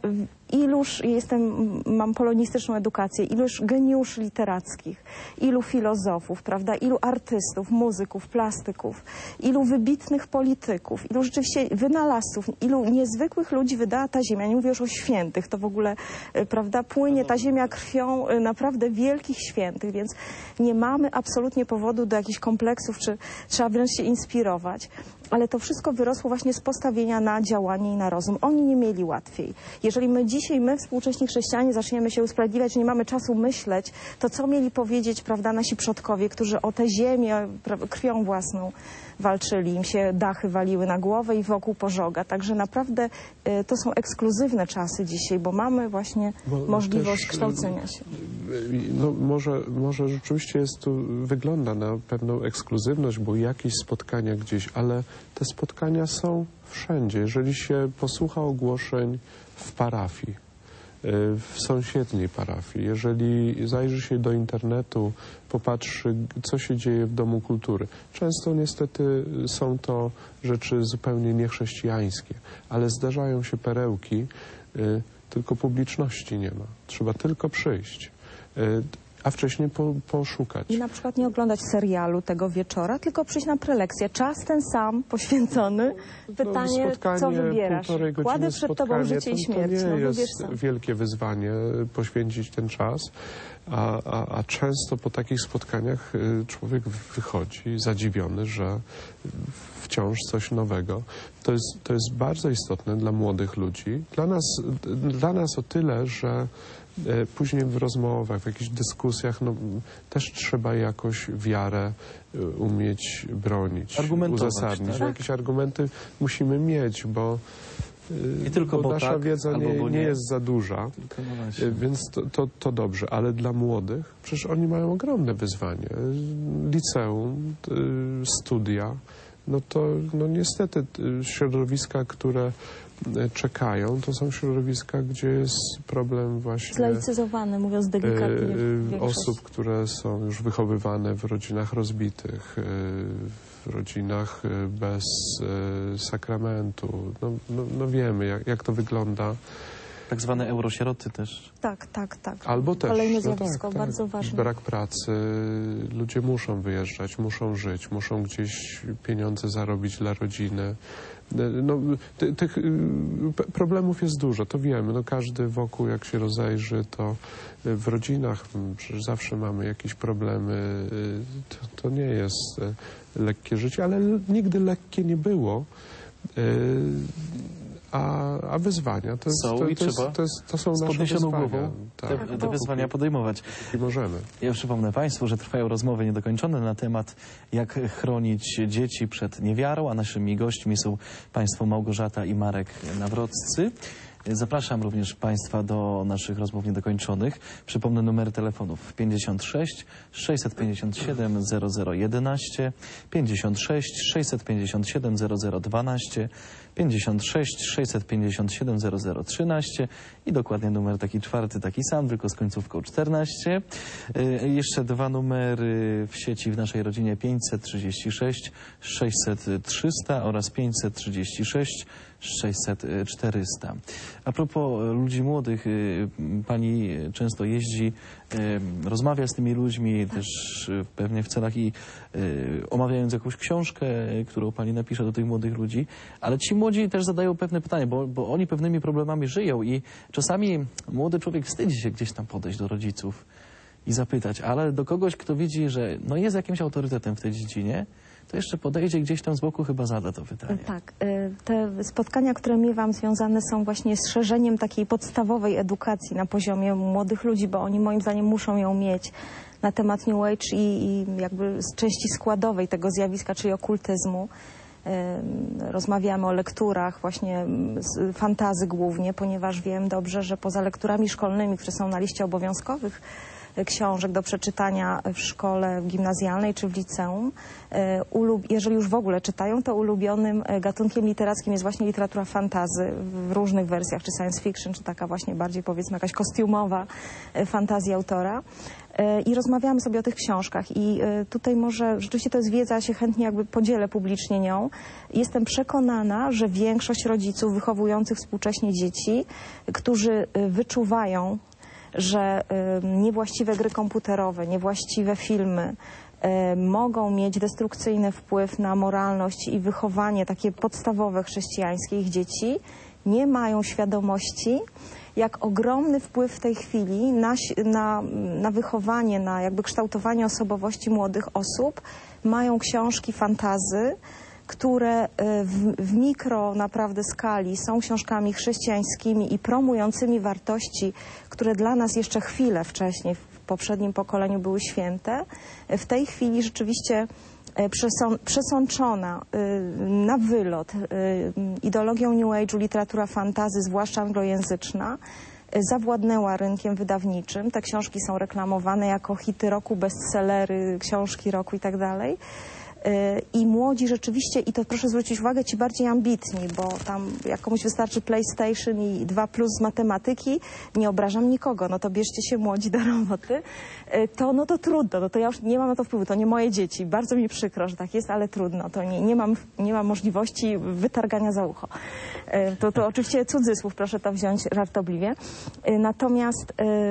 Iluż mam polonistyczną edukację, iluż geniuszy literackich, ilu filozofów, prawda, ilu artystów, muzyków, plastyków, ilu wybitnych polityków, ilu rzeczywiście wynalazców, ilu niezwykłych ludzi wydała ta ziemia. Nie mówię już o świętych, to w ogóle, prawda, płynie ta ziemia krwią naprawdę wielkich świętych, więc nie mamy absolutnie powodu do jakichś kompleksów, czy trzeba wręcz się inspirować. Ale to wszystko wyrosło właśnie z postawienia na działanie i na rozum. Oni nie mieli łatwiej. Jeżeli dzisiaj my, współcześni chrześcijanie, zaczniemy się usprawiedliwiać, że nie mamy czasu myśleć, to co mieli powiedzieć, prawda, nasi przodkowie, którzy o tę ziemię krwią własną walczyli, im się dachy waliły na głowę i wokół pożoga. Także naprawdę to są ekskluzywne czasy dzisiaj, bo mamy właśnie możliwość też kształcenia się. No może rzeczywiście wygląda na pewną ekskluzywność, bo jakieś spotkania gdzieś, ale te spotkania są wszędzie. Jeżeli się posłucha ogłoszeń w parafii, w sąsiedniej parafii, jeżeli zajrzy się do internetu, popatrzy, co się dzieje w Domu Kultury. Często niestety są to rzeczy zupełnie niechrześcijańskie, ale zdarzają się perełki, tylko publiczności nie ma. Trzeba tylko przyjść, a wcześniej poszukać. I na przykład nie oglądać serialu tego wieczora, tylko przyjść na prelekcję. Czas ten sam, poświęcony. Pytanie, co wybierasz? Kładę przed tobą życie i śmierć. To nie jest wielkie wyzwanie poświęcić ten czas, a często po takich spotkaniach człowiek wychodzi zadziwiony, że wciąż coś nowego. To jest bardzo istotne dla młodych ludzi. Dla nas o tyle, że później w rozmowach, w jakichś dyskusjach, no, też trzeba jakoś wiarę umieć bronić, uzasadnić. Tak? Jakieś argumenty musimy mieć, bo, nie tylko bo nasza tak, wiedza nie jest za duża, więc to dobrze. Ale dla młodych, przecież oni mają ogromne wyzwanie. Liceum, studia, no niestety środowiska, które czekają, to są środowiska, gdzie jest problem właśnie zlaicyzowane, mówiąc delikatnie, osób, które są już wychowywane w rodzinach rozbitych, w rodzinach bez sakramentu. No wiemy, jak to wygląda. Tak zwane eurosieroty też. Tak. Albo też, kolejne zjawisko, bardzo ważne. Brak pracy, ludzie muszą wyjeżdżać, muszą żyć, muszą gdzieś pieniądze zarobić dla rodziny. No, tych problemów jest dużo, to wiemy. No, każdy wokół, jak się rozejrzy, to w rodzinach przecież zawsze mamy jakieś problemy. To nie jest lekkie życie, ale nigdy lekkie nie było. A wyzwania to, jest, Są to, i to, jest, trzeba to, jest, to są z nasze podniesioną wyzwania. głową Tak. te wyzwania podejmować. I możemy. Ja przypomnę Państwu, że trwają rozmowy niedokończone na temat, jak chronić dzieci przed niewiarą, a naszymi gośćmi są Państwo Małgorzata i Marek Nawroccy. Zapraszam również Państwa do naszych rozmów niedokończonych. Przypomnę numery telefonów 56 657 0011, 56 657 0012, 56 657 0013 i dokładnie numer taki czwarty, taki sam, tylko z końcówką 14. Jeszcze dwa numery w sieci w naszej rodzinie 536 600 300 oraz 536 600 400. A propos ludzi młodych, pani często jeździ, rozmawia z tymi ludźmi, też pewnie w celach i omawiając jakąś książkę, którą pani napisze do tych młodych ludzi, ale ci młodzi też zadają pewne pytania, bo oni pewnymi problemami żyją i czasami młody człowiek wstydzi się gdzieś tam podejść do rodziców i zapytać, ale do kogoś, kto widzi, że no jest jakimś autorytetem w tej dziedzinie, to jeszcze podejdzie gdzieś tam z boku, chyba zada to pytanie. Tak, te spotkania, które miewam, związane są właśnie z szerzeniem takiej podstawowej edukacji na poziomie młodych ludzi, bo oni moim zdaniem muszą ją mieć na temat New Age i jakby z części składowej tego zjawiska, czyli okultyzmu. Rozmawiamy o lekturach, właśnie z fantasy głównie, ponieważ wiem dobrze, że poza lekturami szkolnymi, które są na liście obowiązkowych książek do przeczytania w szkole gimnazjalnej czy w liceum, jeżeli już w ogóle czytają, to ulubionym gatunkiem literackim jest właśnie literatura fantasy w różnych wersjach, czy science fiction, czy taka właśnie bardziej powiedzmy jakaś kostiumowa fantazja autora. I rozmawiamy sobie o tych książkach i tutaj może rzeczywiście to jest wiedza, ja się chętnie jakby podzielę publicznie nią. Jestem przekonana, że większość rodziców wychowujących współcześnie dzieci, którzy wyczuwają, że niewłaściwe gry komputerowe, niewłaściwe filmy mogą mieć destrukcyjny wpływ na moralność i wychowanie takie podstawowe chrześcijańskie ich dzieci, nie mają świadomości, jak ogromny wpływ w tej chwili na wychowanie, na jakby kształtowanie osobowości młodych osób mają książki fantasy, które w mikro naprawdę skali są książkami chrześcijańskimi i promującymi wartości, które dla nas jeszcze chwilę wcześniej, w poprzednim pokoleniu były święte. W tej chwili rzeczywiście przesączona na wylot ideologią New Age'u literatura fantasy, zwłaszcza anglojęzyczna, zawładnęła rynkiem wydawniczym. Te książki są reklamowane jako hity roku, bestsellery, książki roku i tak dalej. I młodzi rzeczywiście, i to proszę zwrócić uwagę, ci bardziej ambitni, bo tam jak komuś wystarczy PlayStation i 2+ z matematyki, nie obrażam nikogo, no to bierzcie się młodzi do roboty, no to trudno, no to ja już nie mam na to wpływu, to nie moje dzieci, bardzo mi przykro, że tak jest, ale trudno, to nie mam możliwości wytargania za ucho. To oczywiście cudzysłów, proszę to wziąć żartobliwie. Natomiast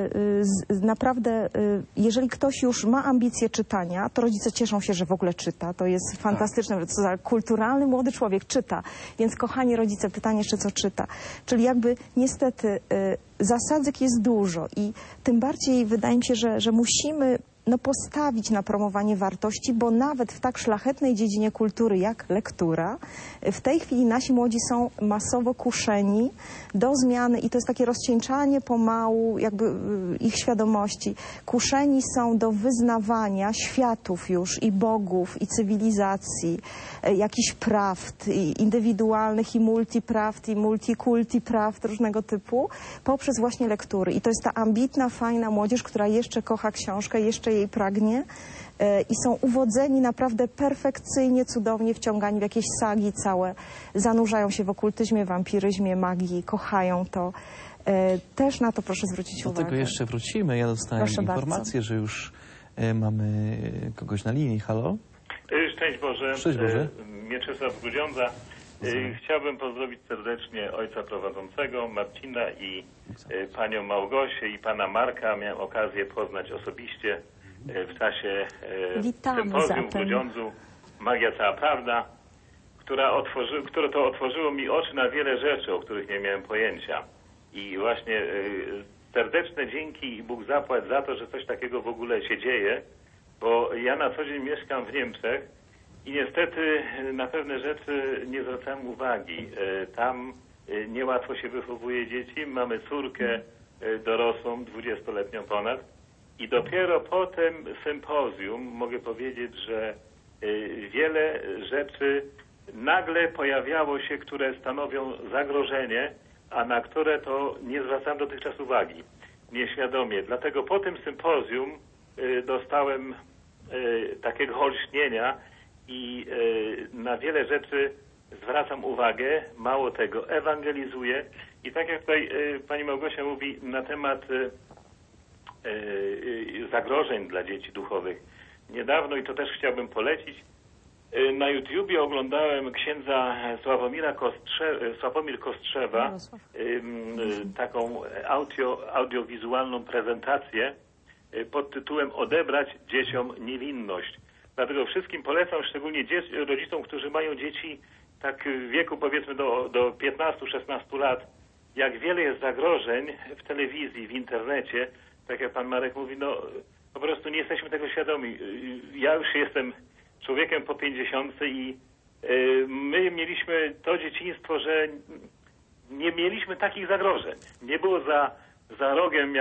naprawdę, jeżeli ktoś już ma ambicje czytania, to rodzice cieszą się, że w ogóle czyta. To jest fantastyczne, że co za kulturalny młody człowiek czyta. Więc kochani rodzice, pytanie jeszcze co czyta. Czyli jakby niestety zasadzek jest dużo i tym bardziej wydaje mi się, że musimy postawić na promowanie wartości, bo nawet w tak szlachetnej dziedzinie kultury jak lektura, w tej chwili nasi młodzi są masowo kuszeni do zmiany i to jest takie rozcieńczanie pomału jakby ich świadomości. Kuszeni są do wyznawania światów już i bogów, i cywilizacji, jakichś prawd, i indywidualnych, i multiprawd, i multikulti prawd różnego typu, poprzez właśnie lektury. I to jest ta ambitna, fajna młodzież, która jeszcze kocha książkę, jeszcze jej pragnie i są uwodzeni naprawdę perfekcyjnie, cudownie wciągani w jakieś sagi całe, zanurzają się w okultyzmie, wampiryzmie, magii, kochają to. Też na to proszę zwrócić uwagę. Do tego jeszcze wrócimy. Ja dostałem Proszę informację, że już mamy kogoś na linii. Halo? Szczęść Boże. Szczęść Boże. Mieczysław Grudziądza. Chciałbym pozdrowić serdecznie ojca prowadzącego, Marcina i panią Małgosię i pana Marka. Miałem okazję poznać osobiście w czasie sympozjum w Grudziądzu Magia Cała Prawda, które to otworzyło mi oczy na wiele rzeczy, o których nie miałem pojęcia. I właśnie serdeczne dzięki i Bóg zapłać za to, że coś takiego w ogóle się dzieje, bo ja na co dzień mieszkam w Niemczech i niestety na pewne rzeczy nie zwracałem uwagi. Tam niełatwo się wychowuje dzieci. Mamy córkę dorosłą, 20-letnią ponad. I dopiero po tym sympozjum mogę powiedzieć, że wiele rzeczy nagle pojawiało się, które stanowią zagrożenie, a na które to nie zwracałem dotychczas uwagi, nieświadomie. Dlatego po tym sympozjum dostałem takiego olśnienia i na wiele rzeczy zwracam uwagę, mało tego, ewangelizuję. I tak jak tutaj pani Małgosia mówi na temat zagrożeń dla dzieci duchowych. Niedawno, i to też chciałbym polecić, na YouTubie oglądałem księdza Sławomir Kostrzewa, taką audiowizualną prezentację pod tytułem Odebrać dzieciom niewinność. Dlatego wszystkim polecam, szczególnie rodzicom, którzy mają dzieci tak w wieku powiedzmy do 15-16 lat, jak wiele jest zagrożeń w telewizji, w internecie. Tak jak pan Marek mówi, no po prostu nie jesteśmy tego świadomi. Ja już jestem człowiekiem po 50 i my mieliśmy to dzieciństwo, że nie mieliśmy takich zagrożeń. Nie było za rogiem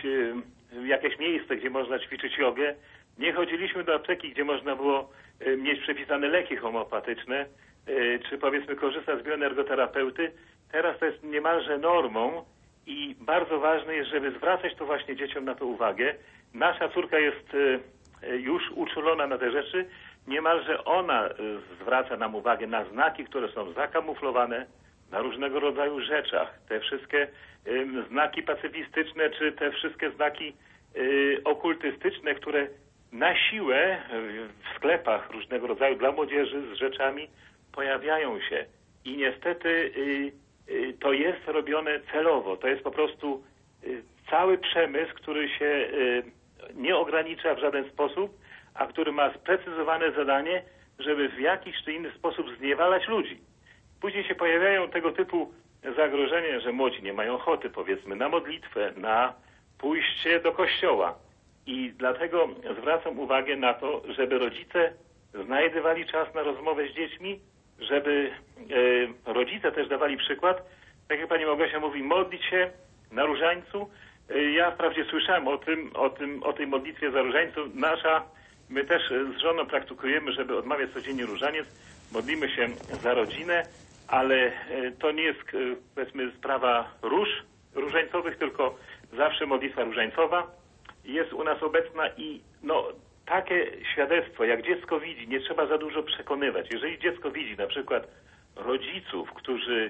jakieś miejsce, gdzie można ćwiczyć jogę. Nie chodziliśmy do apteki, gdzie można było mieć przepisane leki homeopatyczne, czy powiedzmy korzystać z bioenergoterapeuty. Teraz to jest niemalże normą i bardzo ważne jest, żeby zwracać to właśnie dzieciom na to uwagę. Nasza córka jest już uczulona na te rzeczy. Niemalże ona zwraca nam uwagę na znaki, które są zakamuflowane na różnego rodzaju rzeczach. Te wszystkie znaki pacyfistyczne, czy te wszystkie znaki okultystyczne, które na siłę w sklepach różnego rodzaju dla młodzieży z rzeczami pojawiają się. I niestety to jest robione celowo. To jest po prostu cały przemysł, który się nie ogranicza w żaden sposób, a który ma sprecyzowane zadanie, żeby w jakiś czy inny sposób zniewalać ludzi. Później się pojawiają tego typu zagrożenia, że młodzi nie mają ochoty, powiedzmy, na modlitwę, na pójście do kościoła. I dlatego zwracam uwagę na to, żeby rodzice znajdywali czas na rozmowę z dziećmi, żeby rodzice też dawali przykład. Tak jak pani Małgosia mówi, modlić się na różańcu. Ja wprawdzie słyszałem o tej modlitwie za różańcu. My też z żoną praktykujemy, żeby odmawiać codziennie różaniec. Modlimy się za rodzinę, ale to nie jest, powiedzmy, sprawa różańcowych, tylko zawsze modlitwa różańcowa jest u nas obecna i takie świadectwo, jak dziecko widzi, nie trzeba za dużo przekonywać. Jeżeli dziecko widzi na przykład rodziców, którzy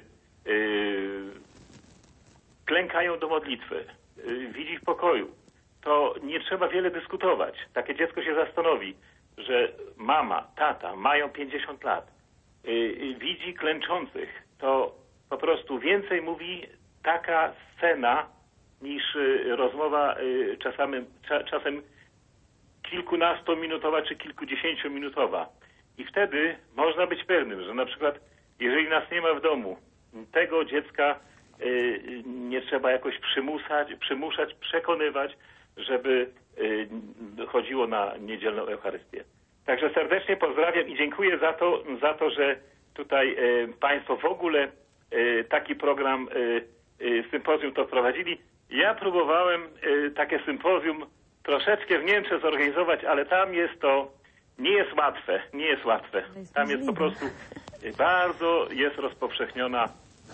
klękają do modlitwy, widzi w pokoju, to nie trzeba wiele dyskutować. Takie dziecko się zastanowi, że mama, tata mają 50 lat, widzi klęczących, to po prostu więcej mówi taka scena niż rozmowa czasem kilkunastominutowa czy kilkudziesięciominutowa. I wtedy można być pewnym, że na przykład jeżeli nas nie ma w domu, tego dziecka nie trzeba jakoś przymuszać, przekonywać, żeby chodziło na niedzielną Eucharystię. Także serdecznie pozdrawiam i dziękuję za to, że tutaj państwo w ogóle taki program sympozjum to wprowadzili. Ja próbowałem takie sympozjum troszeczkę w Niemczech zorganizować, ale tam nie jest łatwe. Tam jest po prostu bardzo jest rozpowszechniona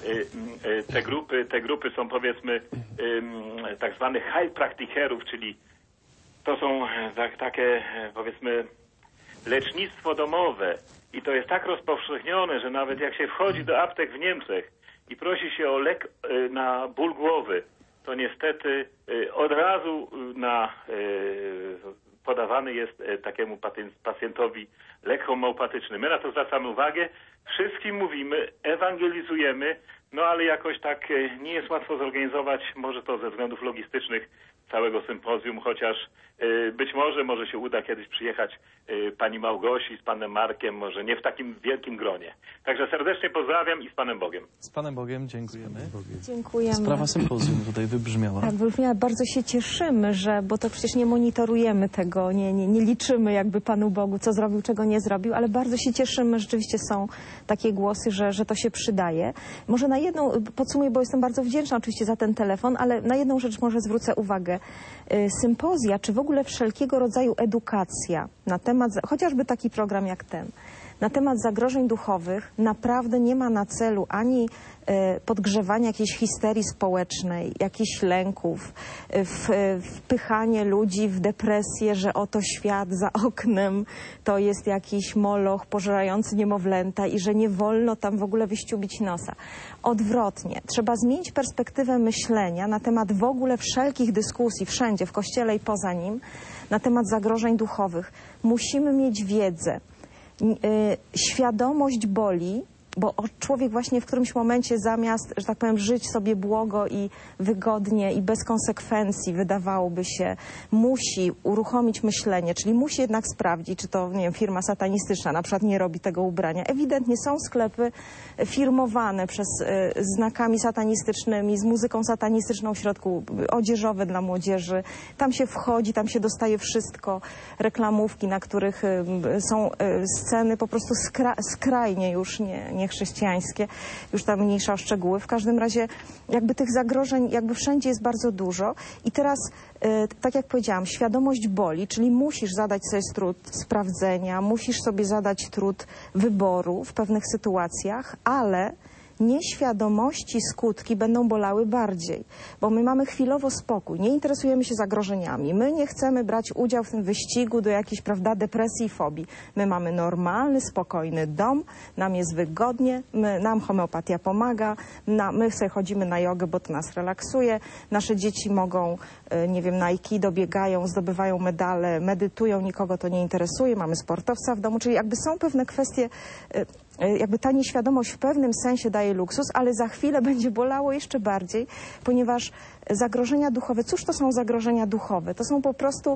te grupy są powiedzmy tak zwanych heilpraktikerów, czyli to są takie powiedzmy lecznictwo domowe i to jest tak rozpowszechnione, że nawet jak się wchodzi do aptek w Niemczech i prosi się o lek na ból głowy, to niestety od razu podawany jest takiemu pacjentowi lek homeopatyczny. My na to zwracamy uwagę, wszystkim mówimy, ewangelizujemy, ale jakoś tak nie jest łatwo zorganizować, może to ze względów logistycznych, całego sympozjum, chociaż być może się uda kiedyś przyjechać pani Małgosi z panem Markiem, może nie w takim wielkim gronie. Także serdecznie pozdrawiam i z Panem Bogiem. Z Panem Bogiem dziękujemy. Dziękujemy. Sprawa sympozjum tutaj wybrzmiała. Tak, wybrzmiała. Bardzo się cieszymy, bo to przecież nie monitorujemy tego, nie liczymy jakby Panu Bogu, co zrobił, czego nie zrobił, ale bardzo się cieszymy, rzeczywiście są takie głosy, że to się przydaje. Może na jedną, podsumuję, bo jestem bardzo wdzięczna oczywiście za ten telefon, ale na jedną rzecz może zwrócę uwagę. Sympozja, czy w ogóle wszelkiego rodzaju edukacja na temat, chociażby taki program jak ten, na temat zagrożeń duchowych naprawdę nie ma na celu ani podgrzewania jakiejś histerii społecznej, jakichś lęków, wpychanie ludzi w depresję, że oto świat za oknem to jest jakiś moloch pożerający niemowlęta i że nie wolno tam w ogóle wyściubić nosa. Odwrotnie, trzeba zmienić perspektywę myślenia na temat w ogóle wszelkich dyskusji, wszędzie, w Kościele i poza nim, na temat zagrożeń duchowych. Musimy mieć wiedzę. Świadomość boli, bo człowiek właśnie w którymś momencie zamiast, że tak powiem, żyć sobie błogo i wygodnie i bez konsekwencji, wydawałoby się, musi uruchomić myślenie, czyli musi jednak sprawdzić, czy to, nie wiem, firma satanistyczna na przykład nie robi tego ubrania. Ewidentnie są sklepy firmowane przez znakami satanistycznymi, z muzyką satanistyczną w środku, odzieżowe dla młodzieży. Tam się wchodzi, tam się dostaje wszystko, reklamówki, na których są sceny po prostu skrajnie już niechrześcijańskie, już tam mniejsza o szczegóły. W każdym razie jakby tych zagrożeń jakby wszędzie jest bardzo dużo i teraz, tak jak powiedziałam, świadomość boli, czyli musisz zadać sobie trud sprawdzenia, musisz sobie zadać trud wyboru w pewnych sytuacjach, ale nieświadomości skutki będą bolały bardziej, bo my mamy chwilowo spokój, nie interesujemy się zagrożeniami, my nie chcemy brać udziału w tym wyścigu do jakiejś, prawda, depresji i fobii. My mamy normalny, spokojny dom, nam jest wygodnie, nam homeopatia pomaga, my sobie chodzimy na jogę, bo to nas relaksuje, nasze dzieci mogą, nie wiem, na aikido biegają, zdobywają medale, medytują, nikogo to nie interesuje, mamy sportowca w domu, czyli jakby są pewne kwestie, jakby ta nieświadomość w pewnym sensie daje luksus, ale za chwilę będzie bolało jeszcze bardziej, ponieważ zagrożenia duchowe, cóż to są zagrożenia duchowe? To są po prostu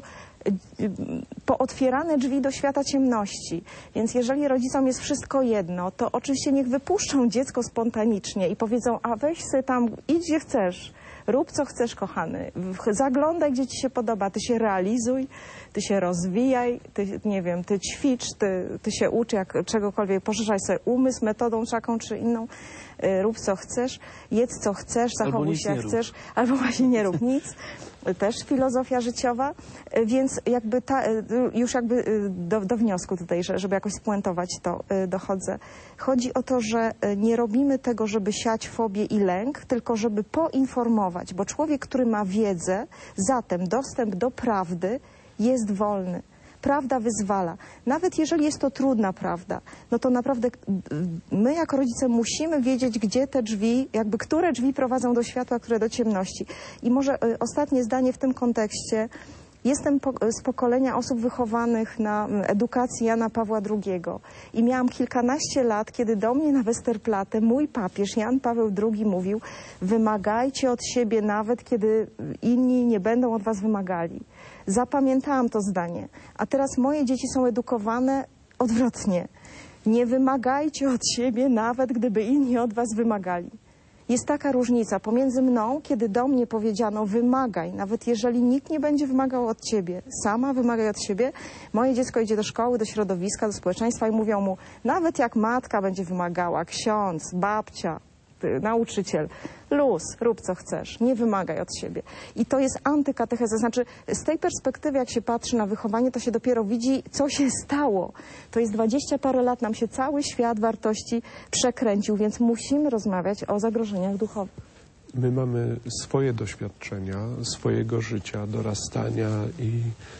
pootwierane drzwi do świata ciemności. Więc jeżeli rodzicom jest wszystko jedno, to oczywiście niech wypuszczą dziecko spontanicznie i powiedzą, a weź sobie tam, idź gdzie chcesz. Rób co chcesz, kochany. Zaglądaj, gdzie ci się podoba. Ty się realizuj, ty się rozwijaj, ty, nie wiem, ty ćwicz, ty się ucz jak czegokolwiek. Poszerzaj sobie umysł metodą taką czy inną. Rób co chcesz, jedz co chcesz, zachowuj się jak chcesz. Albo właśnie nie rób nic. Też filozofia życiowa. Więc jakby już jakby do wniosku tutaj, żeby jakoś spuentować to dochodzę. Chodzi o to, że nie robimy tego, żeby siać fobię i lęk, tylko żeby poinformować, bo człowiek, który ma wiedzę, zatem dostęp do prawdy jest wolny. Prawda wyzwala. Nawet jeżeli jest to trudna prawda, no to naprawdę my jako rodzice musimy wiedzieć, gdzie te drzwi, jakby które drzwi prowadzą do światła, które do ciemności. I może ostatnie zdanie w tym kontekście. Jestem z pokolenia osób wychowanych na edukacji Jana Pawła II i miałam kilkanaście lat, kiedy do mnie na Westerplatte mój papież Jan Paweł II mówił: wymagajcie od siebie nawet, kiedy inni nie będą od was wymagali. Zapamiętałam to zdanie, a teraz moje dzieci są edukowane odwrotnie. Nie wymagajcie od siebie nawet, gdyby inni od was wymagali. Jest taka różnica pomiędzy mną, kiedy do mnie powiedziano wymagaj, nawet jeżeli nikt nie będzie wymagał od ciebie, sama wymagaj od siebie. Moje dziecko idzie do szkoły, do środowiska, do społeczeństwa i mówią mu, nawet jak matka będzie wymagała, ksiądz, babcia, nauczyciel, luz, rób co chcesz, nie wymagaj od siebie. I to jest antykatecheza, znaczy z tej perspektywy, jak się patrzy na wychowanie, to się dopiero widzi, co się stało. To jest 20 parę lat, nam się cały świat wartości przekręcił, więc musimy rozmawiać o zagrożeniach duchowych. My mamy swoje doświadczenia, swojego życia, dorastania i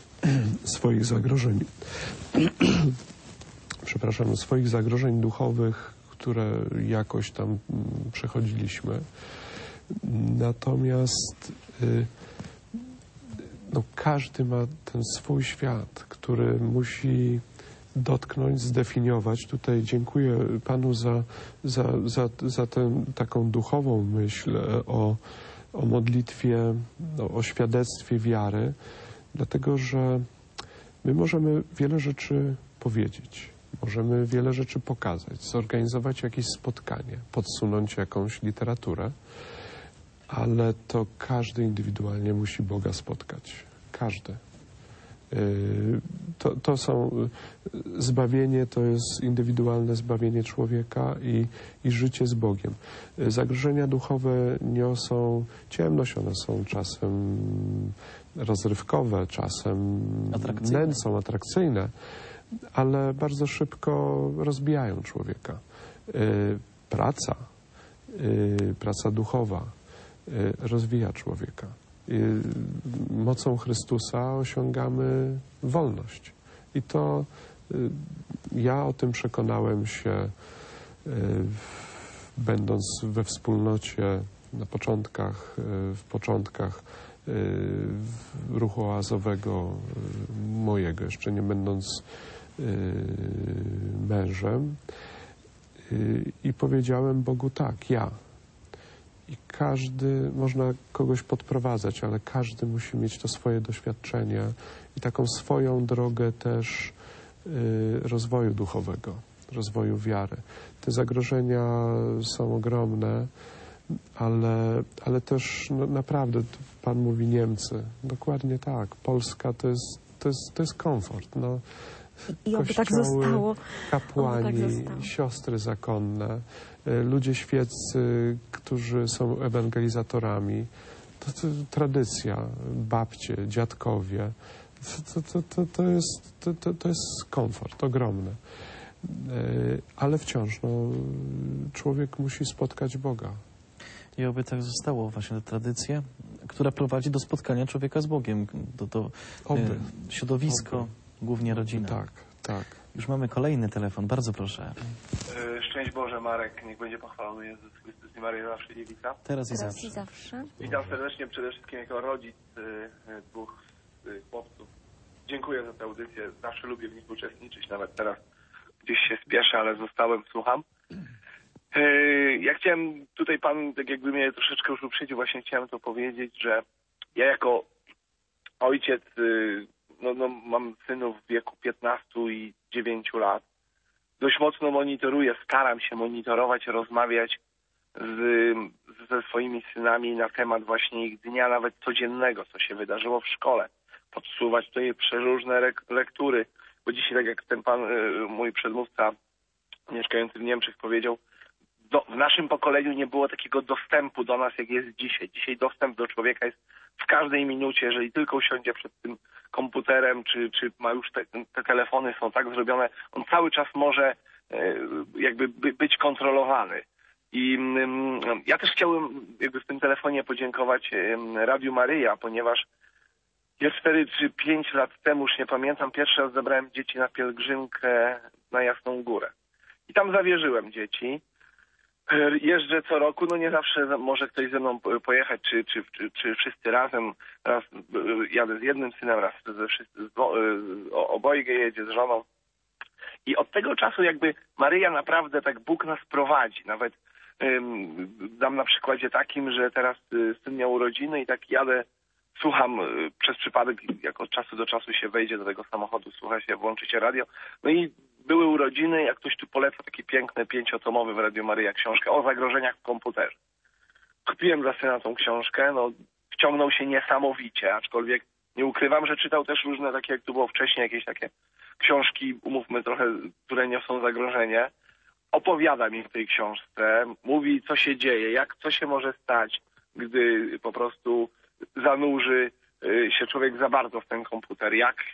swoich zagrożeń, przepraszam, swoich zagrożeń duchowych, które jakoś tam przechodziliśmy. Natomiast no, każdy ma ten swój świat, który musi dotknąć, zdefiniować. Tutaj dziękuję Panu za tę taką duchową myśl o o modlitwie, o świadectwie wiary, dlatego że my możemy wiele rzeczy powiedzieć, możemy wiele rzeczy pokazać, zorganizować jakieś spotkanie, podsunąć jakąś literaturę, ale to każdy indywidualnie musi Boga spotkać. Każdy. To są zbawienie, to jest indywidualne zbawienie człowieka i życie z Bogiem. Zagrożenia duchowe niosą ciemność, one są czasem rozrywkowe, czasem nęcą, atrakcyjne, ale bardzo szybko rozbijają człowieka. Praca duchowa rozwija człowieka. Mocą Chrystusa osiągamy wolność. I to ja o tym przekonałem się, będąc we wspólnocie na początkach, w początkach ruchu oazowego mojego, jeszcze nie będąc mężem. I powiedziałem Bogu tak, ja. I każdy, można kogoś podprowadzać, ale każdy musi mieć to swoje doświadczenie i taką swoją drogę też rozwoju duchowego, rozwoju wiary. Te zagrożenia są ogromne, ale też no, naprawdę, Pan mówi Niemcy, dokładnie tak, Polska to jest komfort. No, I oby tak zostało. Kapłani, Oby tak zostało. siostry zakonne, ludzie świeccy, którzy są ewangelizatorami. To tradycja, babcie, dziadkowie. To jest komfort ogromny. Ale wciąż człowiek musi spotkać Boga. I oby tak zostało, właśnie ta tradycja, która prowadzi do spotkania człowieka z Bogiem, Oby. Środowisko, Oby. głównie rodzina. Tak, tak. Już mamy kolejny telefon, bardzo proszę. Szczęść Boże, Marek, niech będzie pochwalony Jezus Chrystus i Maryja zawsze dziewica. Teraz i Teraz zawsze. i zawsze. Witam serdecznie przede wszystkim jako rodzic dwóch chłopców. Dziękuję za tę audycję, zawsze lubię w nich uczestniczyć, nawet teraz gdzieś się spieszę, ale zostałem, słucham. Ja chciałem, tutaj Pan tak jakby mnie troszeczkę już uprzedził, właśnie chciałem to powiedzieć, że ja jako ojciec, mam synów w wieku 15 i 9 lat. Dość mocno monitoruję, staram się monitorować, rozmawiać ze swoimi synami na temat właśnie ich dnia, nawet codziennego, co się wydarzyło w szkole. Podsuwać tutaj przeróżne lektury, bo dzisiaj, tak jak ten pan, mój przedmówca mieszkający w Niemczech powiedział, w naszym pokoleniu nie było takiego dostępu do nas, jak jest dzisiaj. Dzisiaj dostęp do człowieka jest w każdej minucie, jeżeli tylko usiądzie przed tym komputerem, czy ma już te telefony są tak zrobione, on cały czas może jakby być kontrolowany. I ja też chciałem jakby w tym telefonie podziękować Radiu Maryja, ponieważ ja 4 czy 5 lat temu, już nie pamiętam, pierwszy raz zabrałem dzieci na pielgrzymkę na Jasną Górę. I tam zawierzyłem dzieci. Jeżdżę co roku, no nie zawsze może ktoś ze mną pojechać, czy wszyscy razem. Raz jadę z jednym synem, raz obojga jedzie z żoną. I od tego czasu jakby Maryja naprawdę tak Bóg nas prowadzi. Nawet dam na przykładzie takim, że teraz syn miał urodziny i tak jadę, słucham przez przypadek, jak od czasu do czasu się wejdzie do tego samochodu, słucha się, włączy się radio. No i były urodziny, jak ktoś tu poleca taki piękny, 5-tomowy w Radiu Maryja książkę o zagrożeniach w komputerze. Kupiłem dla syna tą książkę, no wciągnął się niesamowicie, aczkolwiek nie ukrywam, że czytał też różne takie, jak tu było wcześniej, jakieś takie książki, umówmy trochę, które niosą zagrożenie. Opowiada mi w tej książce, mówi, co się dzieje, co się może stać, gdy po prostu zanurzy się człowiek za bardzo w ten komputer,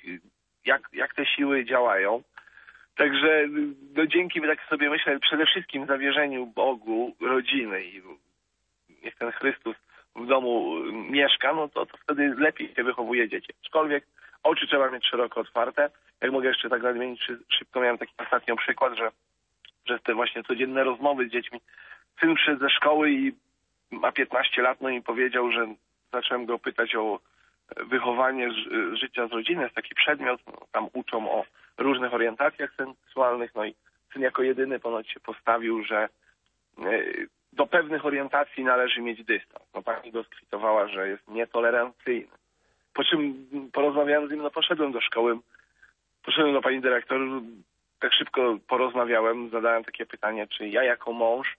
jak te siły działają. Także no dzięki, tak sobie myślę, przede wszystkim zawierzeniu Bogu rodziny i niech ten Chrystus w domu mieszka, no to wtedy lepiej się wychowuje dzieci. Aczkolwiek oczy trzeba mieć szeroko otwarte. Jak mogę jeszcze tak nadmienić, szybko miałem taki ostatnio przykład, że te właśnie codzienne rozmowy z dziećmi. Syn przyszedł ze szkoły i ma 15 lat, no i powiedział, że zacząłem go pytać o wychowanie życia z rodziny. Jest taki przedmiot, no, tam uczą o różnych orientacjach seksualnych, no i syn jako jedyny ponoć się postawił, że do pewnych orientacji należy mieć dystans. No, pani go skwitowała, że jest nietolerancyjny. Po czym porozmawiałem z nim, no poszedłem do szkoły, poszedłem do pani dyrektor, tak szybko porozmawiałem, zadałem takie pytanie, czy ja jako mąż,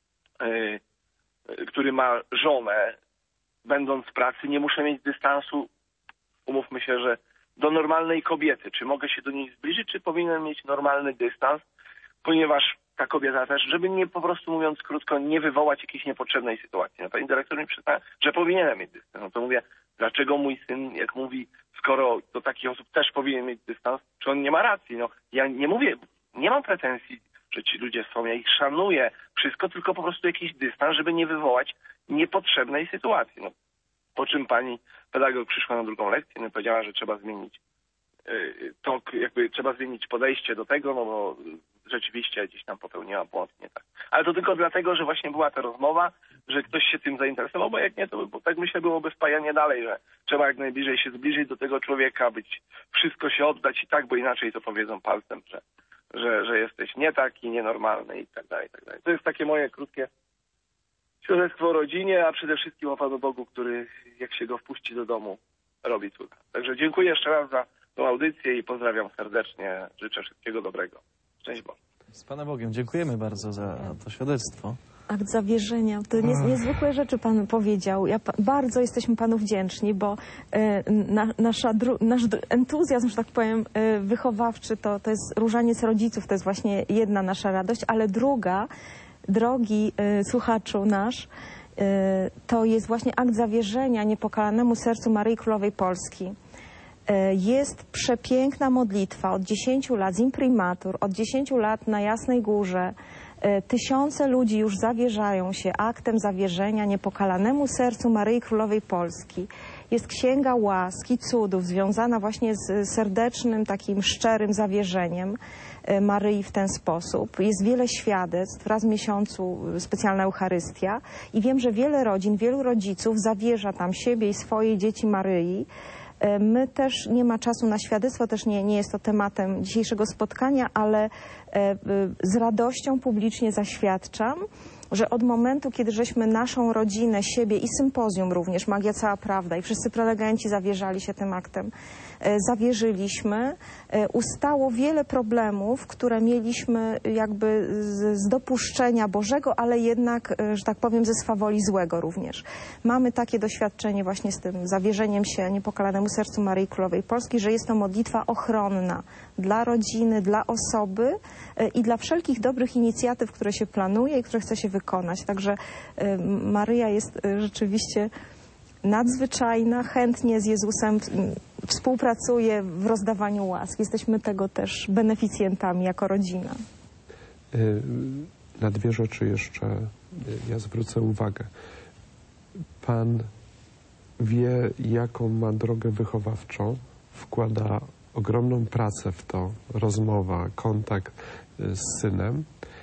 który ma żonę, będąc w pracy, nie muszę mieć dystansu, umówmy się, że do normalnej kobiety. Czy mogę się do niej zbliżyć, czy powinienem mieć normalny dystans, ponieważ ta kobieta też, żeby nie, po prostu mówiąc krótko, nie wywołać jakiejś niepotrzebnej sytuacji. No, pani dyrektor mi przyznała, że powinienem mieć dystans. No to mówię, dlaczego mój syn, jak mówi, skoro do takich osób też powinien mieć dystans, czy on nie ma racji? No, ja nie mówię, nie mam pretensji, że ci ludzie są, ja ich szanuję, wszystko, tylko po prostu jakiś dystans, żeby nie wywołać niepotrzebnej sytuacji. No, po czym pani pedagog przyszła na drugą lekcję, no, powiedziała, że trzeba zmienić trzeba zmienić podejście do tego, no bo rzeczywiście gdzieś tam popełniła błąd, nie tak. Ale to tylko dlatego, że właśnie była ta rozmowa, że ktoś się tym zainteresował, bo jak nie, to by, tak myślę, byłoby wpajanie dalej, że trzeba jak najbliżej się zbliżyć do tego człowieka, wszystko się oddać i tak, bo inaczej to powiedzą palcem, że jesteś nie taki, nienormalny i tak dalej, i tak dalej. To jest takie moje krótkie świadectwo o rodzinie, a przede wszystkim o Panu Bogu, który jak się go wpuści do domu, robi cuda. Także dziękuję jeszcze raz za tą audycję i pozdrawiam serdecznie. Życzę wszystkiego dobrego. Szczęść Boże. Z Panem Bogiem. Dziękujemy bardzo za to świadectwo. Akt zawierzenia. To niezwykłe rzeczy Pan powiedział. Bardzo jesteśmy Panu wdzięczni, bo nasz entuzjazm, że tak powiem, wychowawczy, to jest różaniec rodziców, to jest właśnie jedna nasza radość, ale druga, drogi słuchaczu nasz, to jest właśnie akt zawierzenia niepokalanemu sercu Maryi Królowej Polski. Jest przepiękna modlitwa od 10 lat z imprimatur, od 10 lat na Jasnej Górze. Tysiące ludzi już zawierzają się aktem zawierzenia niepokalanemu sercu Maryi Królowej Polski. Jest księga łaski, cudów, związana właśnie z serdecznym, takim szczerym zawierzeniem Maryi w ten sposób. Jest wiele świadectw, raz w miesiącu specjalna Eucharystia i wiem, że wiele rodzin, wielu rodziców zawierza tam siebie i swoje dzieci Maryi. My też, nie ma czasu na świadectwo, też nie jest to tematem dzisiejszego spotkania, ale z radością publicznie zaświadczam, że od momentu, kiedy żeśmy naszą rodzinę, siebie i sympozjum również, Magia Cała Prawda i wszyscy prelegenci zawierzali się tym aktem, zawierzyliśmy, ustało wiele problemów, które mieliśmy jakby z dopuszczenia Bożego, ale jednak, że tak powiem, ze swawoli złego również. Mamy takie doświadczenie właśnie z tym zawierzeniem się niepokalanemu sercu Maryi Królowej Polski, że jest to modlitwa ochronna dla rodziny, dla osoby i dla wszelkich dobrych inicjatyw, które się planuje i które chce się wykonać. Także Maryja jest rzeczywiście nadzwyczajna, chętnie z Jezusem współpracuje w rozdawaniu łask. Jesteśmy tego też beneficjentami jako rodzina. Na dwie rzeczy jeszcze ja zwrócę uwagę. Pan wie, jaką ma drogę wychowawczą, wkłada ogromną pracę w to, rozmowa, kontakt z synem.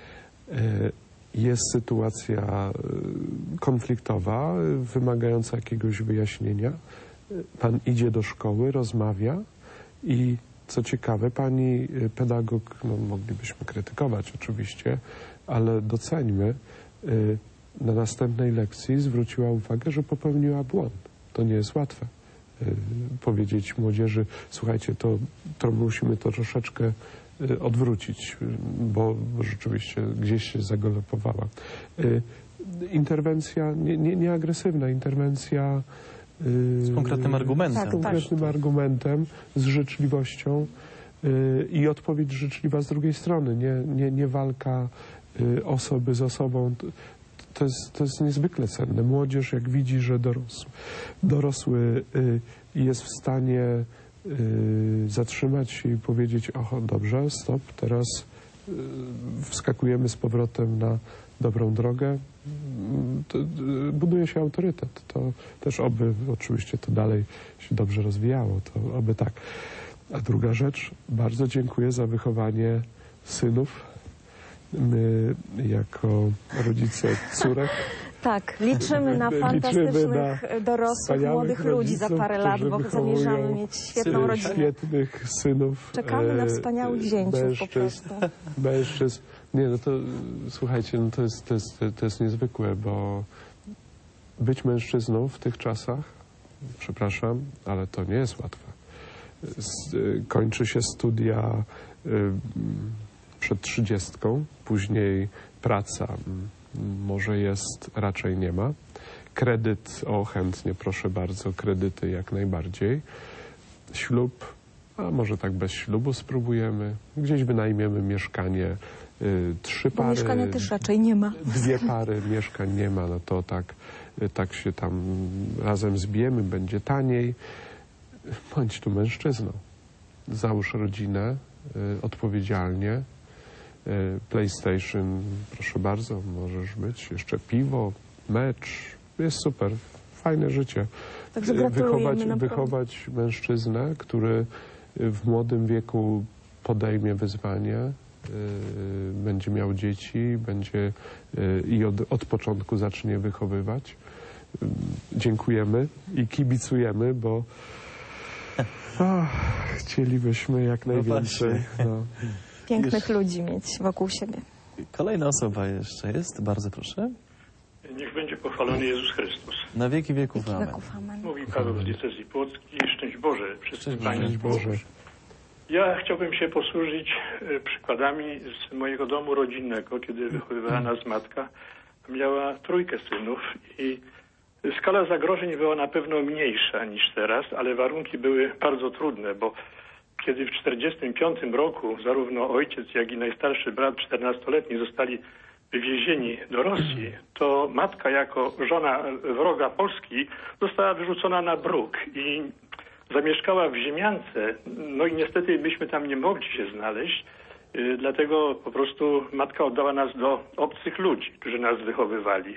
Jest sytuacja konfliktowa, wymagająca jakiegoś wyjaśnienia. Pan idzie do szkoły, rozmawia i co ciekawe, pani pedagog, no moglibyśmy krytykować oczywiście, ale doceńmy, na następnej lekcji zwróciła uwagę, że popełniła błąd. To nie jest łatwe. Powiedzieć młodzieży, słuchajcie, to musimy to troszeczkę odwrócić, bo rzeczywiście gdzieś się zagalopowała. Interwencja, nie agresywna, interwencja z konkretnym argumentem. Z konkretnym argumentem, z życzliwością i odpowiedź życzliwa z drugiej strony, nie walka osoby z osobą. To jest niezwykle cenne. Młodzież, jak widzi, że dorosły jest w stanie zatrzymać się i powiedzieć, oho, dobrze, stop, teraz wskakujemy z powrotem na dobrą drogę, buduje się autorytet. To też oby oczywiście to dalej się dobrze rozwijało, to oby tak. A druga rzecz, bardzo dziękuję za wychowanie synów. My jako rodzice córek Tak, liczymy na fantastycznych, dorosłych, młodych ludzi za parę lat, bo zamierzamy mieć świetną rodzinę. Świetnych synów. Czekamy na wspaniałych zięciów po prostu. Mężczyzn. Nie, no to słuchajcie, no to jest niezwykłe, bo być mężczyzną w tych czasach, przepraszam, ale to nie jest łatwe. Kończy się studia przed 30, później praca, może jest, raczej nie ma. Kredyt, chętnie, proszę bardzo, kredyty jak najbardziej. Ślub, a może tak bez ślubu spróbujemy. Gdzieś wynajmiemy mieszkanie, 3 pary. Bo mieszkania też raczej nie ma. 2 pary mieszkań nie ma, no to tak się tam razem zbijemy, będzie taniej. Bądź tu mężczyzną. Załóż rodzinę odpowiedzialnie. PlayStation, proszę bardzo, możesz być. Jeszcze piwo, mecz. Jest super. Fajne życie. Także gratulujemy wychować mężczyznę, który w młodym wieku podejmie wyzwanie, będzie miał dzieci, będzie i od początku zacznie wychowywać. Dziękujemy i kibicujemy, bo chcielibyśmy jak najwięcej. Pięknych ludzi mieć wokół siebie. Kolejna osoba jeszcze jest. Bardzo proszę. Niech będzie pochwalony Jezus Chrystus. Na wieki wieków. Wieki Amen. wieków, amen. Mówi Paweł z diecezji płockiej. Szczęść Boże wszystkim Szczęść Państwu. Boże. Ja chciałbym się posłużyć przykładami z mojego domu rodzinnego, kiedy wychowywała nas matka. Miała 3 synów i skala zagrożeń była na pewno mniejsza niż teraz, ale warunki były bardzo trudne, bo kiedy w 1945 roku zarówno ojciec, jak i najstarszy brat 14-letni zostali wywiezieni do Rosji, to matka jako żona wroga Polski została wyrzucona na bruk i zamieszkała w Ziemiance. No i niestety myśmy tam nie mogli się znaleźć, dlatego po prostu matka oddała nas do obcych ludzi, którzy nas wychowywali.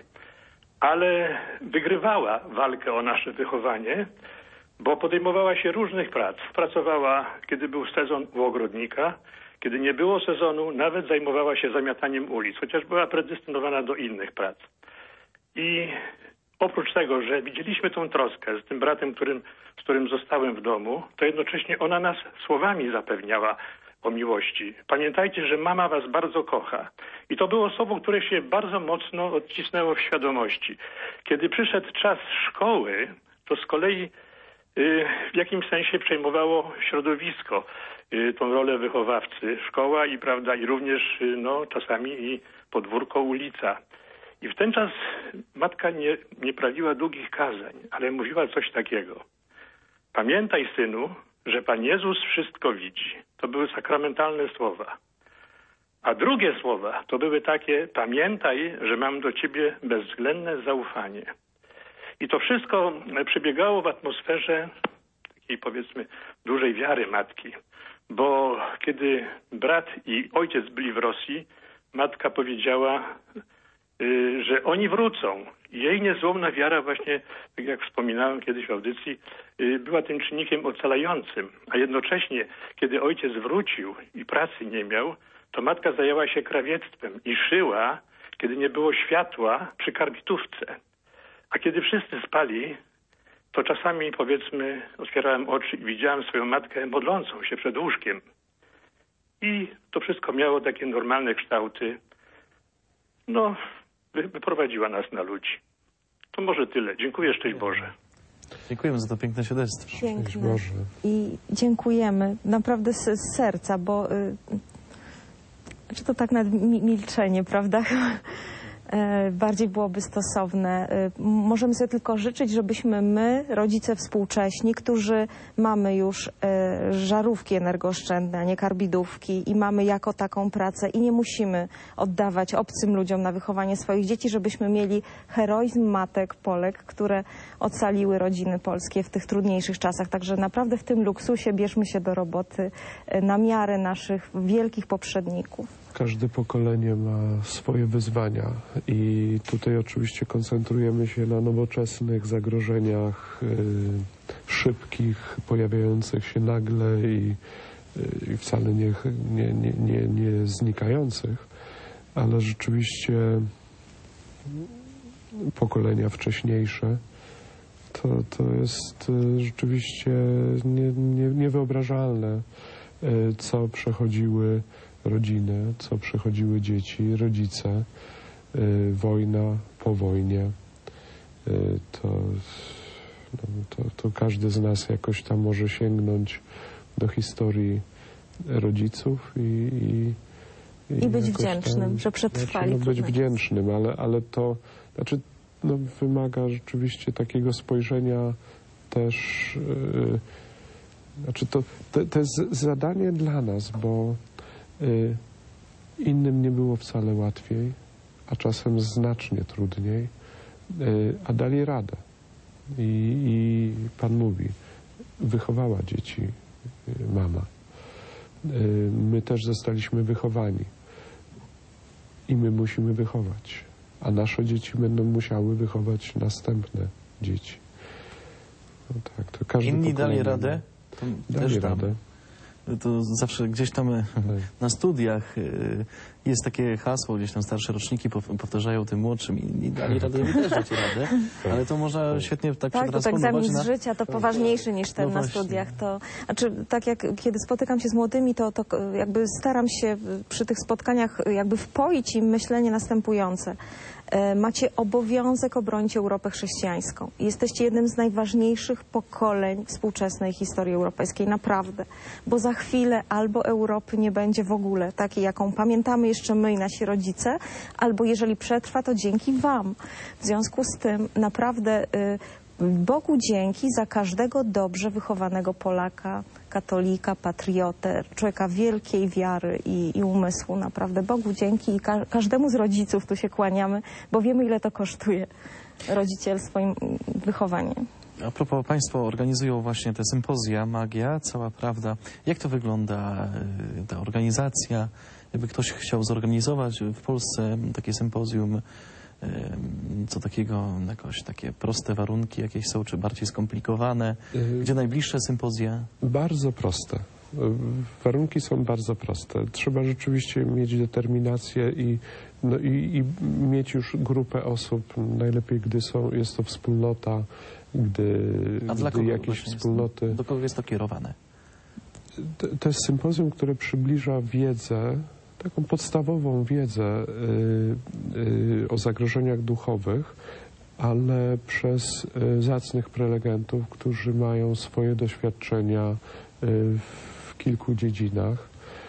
Ale wygrywała walkę o nasze wychowanie, bo podejmowała się różnych prac. Pracowała, kiedy był sezon u ogrodnika. Kiedy nie było sezonu, nawet zajmowała się zamiataniem ulic, chociaż była predestynowana do innych prac. I oprócz tego, że widzieliśmy tą troskę z tym bratem, z którym zostałem w domu, to jednocześnie ona nas słowami zapewniała o miłości. Pamiętajcie, że mama was bardzo kocha. I to było słowo, które się bardzo mocno odcisnęło w świadomości. Kiedy przyszedł czas szkoły, to z kolei w jakimś sensie przejmowało środowisko tą rolę wychowawcy. Szkoła i prawda, i również czasami i podwórko, ulica. I w ten czas matka nie prawiła długich kazań, ale mówiła coś takiego. Pamiętaj, synu, że Pan Jezus wszystko widzi. To były sakramentalne słowa. A drugie słowa to były takie: pamiętaj, że mam do Ciebie bezwzględne zaufanie. I to wszystko przebiegało w atmosferze takiej, powiedzmy, dużej wiary matki. Bo kiedy brat i ojciec byli w Rosji, matka powiedziała, że oni wrócą. Jej niezłomna wiara właśnie, tak jak wspominałem kiedyś w audycji, była tym czynnikiem ocalającym. A jednocześnie, kiedy ojciec wrócił i pracy nie miał, to matka zajęła się krawiectwem i szyła, kiedy nie było światła, przy karbitówce. A kiedy wszyscy spali, to czasami, powiedzmy, otwierałem oczy i widziałem swoją matkę modlącą się przed łóżkiem. I to wszystko miało takie normalne kształty. Wyprowadziła nas na ludzi. To może tyle. Dziękuję, szczęść Boże. Dziękujemy za to piękne świadectwo. Piękne. Boże. I dziękujemy naprawdę z serca, bo to tak nawet milczenie, prawda? Bardziej byłoby stosowne. Możemy sobie tylko życzyć, żebyśmy my, rodzice współcześni, którzy mamy już żarówki energooszczędne, a nie karbidówki i mamy jako taką pracę i nie musimy oddawać obcym ludziom na wychowanie swoich dzieci, żebyśmy mieli heroizm matek Polek, które ocaliły rodziny polskie w tych trudniejszych czasach. Także naprawdę w tym luksusie bierzmy się do roboty na miarę naszych wielkich poprzedników. Każde pokolenie ma swoje wyzwania i tutaj oczywiście koncentrujemy się na nowoczesnych zagrożeniach szybkich, pojawiających się nagle i wcale nie znikających, ale rzeczywiście pokolenia wcześniejsze, to jest rzeczywiście niewyobrażalne, co przechodziły rodziny, co przechodziły dzieci, rodzice, wojna po wojnie. To każdy z nas jakoś tam może sięgnąć do historii rodziców i być wdzięcznym, że przetrwali. Znaczy, być wdzięcznym, ale to znaczy, wymaga rzeczywiście takiego spojrzenia też. Znaczy to jest zadanie dla nas, bo innym nie było wcale łatwiej, a czasem znacznie trudniej, a dali radę. I Pan mówi, wychowała dzieci mama. My też zostaliśmy wychowani i my musimy wychować, a nasze dzieci będą musiały wychować następne dzieci. No tak, to każdy Inni dali radę, to dali też radę. To zawsze gdzieś tam na studiach jest takie hasło, gdzieś tam starsze roczniki powtarzają tym młodszym i dali radę, i też dacie radę, ale to można świetnie tak Tak, to przetransponować egzamin z życia to poważniejszy niż ten na studiach. To, znaczy, tak jak kiedy spotykam się z młodymi, to jakby staram się przy tych spotkaniach jakby wpoić im myślenie następujące. Macie obowiązek obronić Europę chrześcijańską. Jesteście jednym z najważniejszych pokoleń współczesnej historii europejskiej, naprawdę. Bo za chwilę albo Europy nie będzie w ogóle, takiej jaką pamiętamy jeszcze my i nasi rodzice, albo jeżeli przetrwa, to dzięki wam. W związku z tym naprawdę Bogu dzięki za każdego dobrze wychowanego Polaka, katolika, patriotę, człowieka wielkiej wiary i umysłu. Naprawdę Bogu dzięki i każdemu z rodziców tu się kłaniamy, bo wiemy, ile to kosztuje rodzicielstwo i wychowanie. A propos, Państwo organizują właśnie te sympozja Magia, Cała Prawda. Jak to wygląda, ta organizacja? Jakby ktoś chciał zorganizować w Polsce takie sympozjum, co takiego, jakoś takie proste warunki jakieś są, czy bardziej skomplikowane? Gdzie najbliższe sympozja? Bardzo proste. Warunki są bardzo proste. Trzeba rzeczywiście mieć determinację i mieć już grupę osób. Najlepiej, gdy jest to wspólnota, gdy jakieś wspólnoty... Do kogo jest to kierowane? To jest sympozjum, które przybliża wiedzę, taką podstawową wiedzę o zagrożeniach duchowych, ale przez zacnych prelegentów, którzy mają swoje doświadczenia w kilku dziedzinach.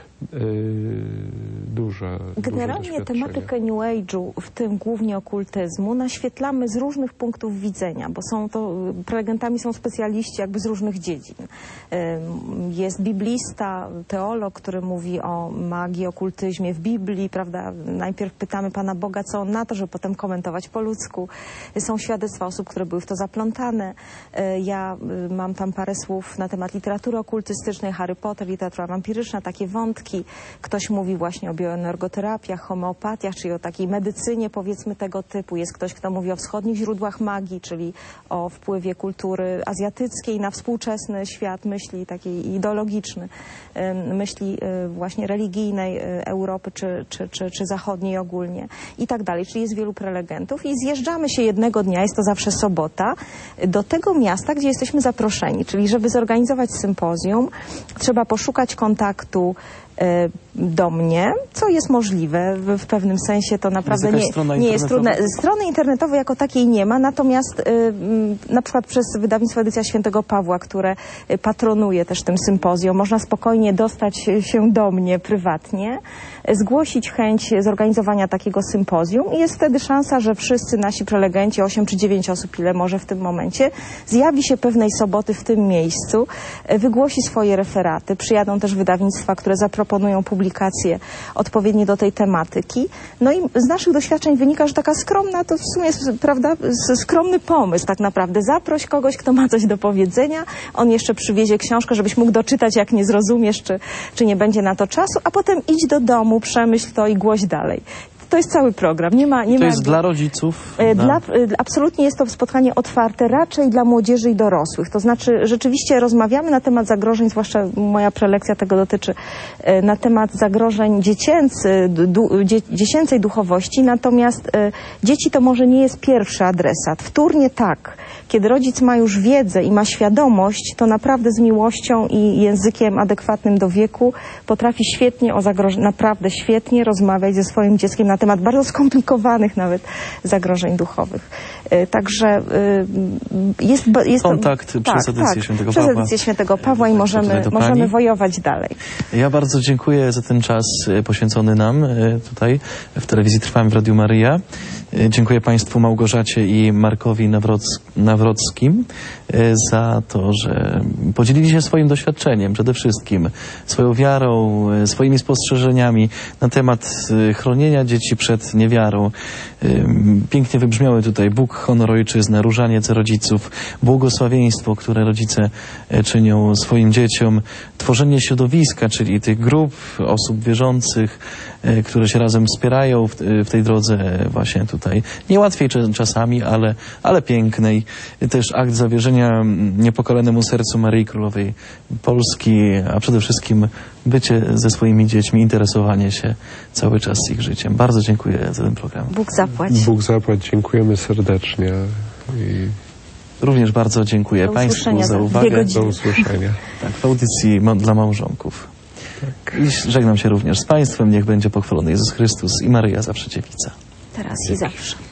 Duże Generalnie tematykę New Age'u, w tym głównie okultyzmu, naświetlamy z różnych punktów widzenia, bo prelegentami są specjaliści jakby z różnych dziedzin. Jest biblista, teolog, który mówi o magii, okultyzmie w Biblii, prawda? Najpierw pytamy Pana Boga, co on na to, żeby potem komentować po ludzku. Są świadectwa osób, które były w to zaplątane. Ja mam tam parę słów na temat literatury okultystycznej, Harry Potter, literatura wampiryczna, takie wątki. Ktoś mówi właśnie o bioenergoterapiach, homeopatiach, czyli o takiej medycynie, powiedzmy, tego typu. Jest ktoś, kto mówi o wschodnich źródłach magii, czyli o wpływie kultury azjatyckiej na współczesny świat myśli takiej ideologiczny, myśli właśnie religijnej Europy czy zachodniej ogólnie i tak dalej. Czyli jest wielu prelegentów i zjeżdżamy się jednego dnia, jest to zawsze sobota, do tego miasta, gdzie jesteśmy zaproszeni. Czyli żeby zorganizować sympozjum, trzeba poszukać kontaktu do mnie, co jest możliwe. W pewnym sensie to naprawdę nie jest trudne. Strony internetowej jako takiej nie ma, natomiast na przykład przez wydawnictwo Edycja Świętego Pawła, które patronuje też tym sympozjum, można spokojnie dostać się do mnie prywatnie, zgłosić chęć zorganizowania takiego sympozjum i jest wtedy szansa, że wszyscy nasi prelegenci, 8 czy 9 osób, ile może w tym momencie, zjawi się pewnej soboty w tym miejscu, wygłosi swoje referaty. Przyjadą też wydawnictwa, które zaproponują publikacje odpowiednie do tej tematyki. No i z naszych doświadczeń wynika, że taka skromna, to w sumie jest, prawda, skromny pomysł tak naprawdę. Zaproś kogoś, kto ma coś do powiedzenia, on jeszcze przywiezie książkę, żebyś mógł doczytać, jak nie zrozumiesz, czy nie będzie na to czasu, a potem idź do domu, przemyśl to i głoś dalej. To jest cały program. Nie ma To jest dla rodziców? Absolutnie jest to spotkanie otwarte raczej dla młodzieży i dorosłych. To znaczy rzeczywiście rozmawiamy na temat zagrożeń, zwłaszcza moja prelekcja tego dotyczy, na temat zagrożeń dziecięcej duchowości, natomiast dzieci to może nie jest pierwszy adresat. Wtórnie tak. Kiedy rodzic ma już wiedzę i ma świadomość, to naprawdę z miłością i językiem adekwatnym do wieku potrafi świetnie naprawdę świetnie rozmawiać ze swoim dzieckiem na temat bardzo skomplikowanych nawet zagrożeń duchowych. Także jest kontakt przez edycję Świętego Pawła. Przez edycję Świętego Pawła i możemy wojować dalej. Ja bardzo dziękuję za ten czas poświęcony nam tutaj w telewizji Trwam w Radiu Maryja. Dziękuję Państwu Małgorzacie i Markowi Nawrockim za to, że podzielili się swoim doświadczeniem, przede wszystkim swoją wiarą, swoimi spostrzeżeniami na temat chronienia dzieci przed niewiarą. Pięknie wybrzmiały tutaj Bóg, honor, ojczyznę, różaniec rodziców, błogosławieństwo, które rodzice czynią swoim dzieciom, tworzenie środowiska, czyli tych grup osób wierzących, które się razem wspierają w tej drodze właśnie tutaj. Niełatwiej czasami, ale pięknej. Też akt zawierzenia niepokalanemu sercu Maryi Królowej Polski, a przede wszystkim bycie ze swoimi dziećmi, interesowanie się cały czas ich życiem. Bardzo dziękuję za ten program. Bóg zapłać. Bóg zapłać. Dziękujemy serdecznie. Również bardzo dziękuję Państwu za uwagę. Do usłyszenia. Tak, w audycji dla małżonków. Tak. I żegnam się również z Państwem. Niech będzie pochwalony Jezus Chrystus i Maryja zawsze dziewica. Teraz i zawsze.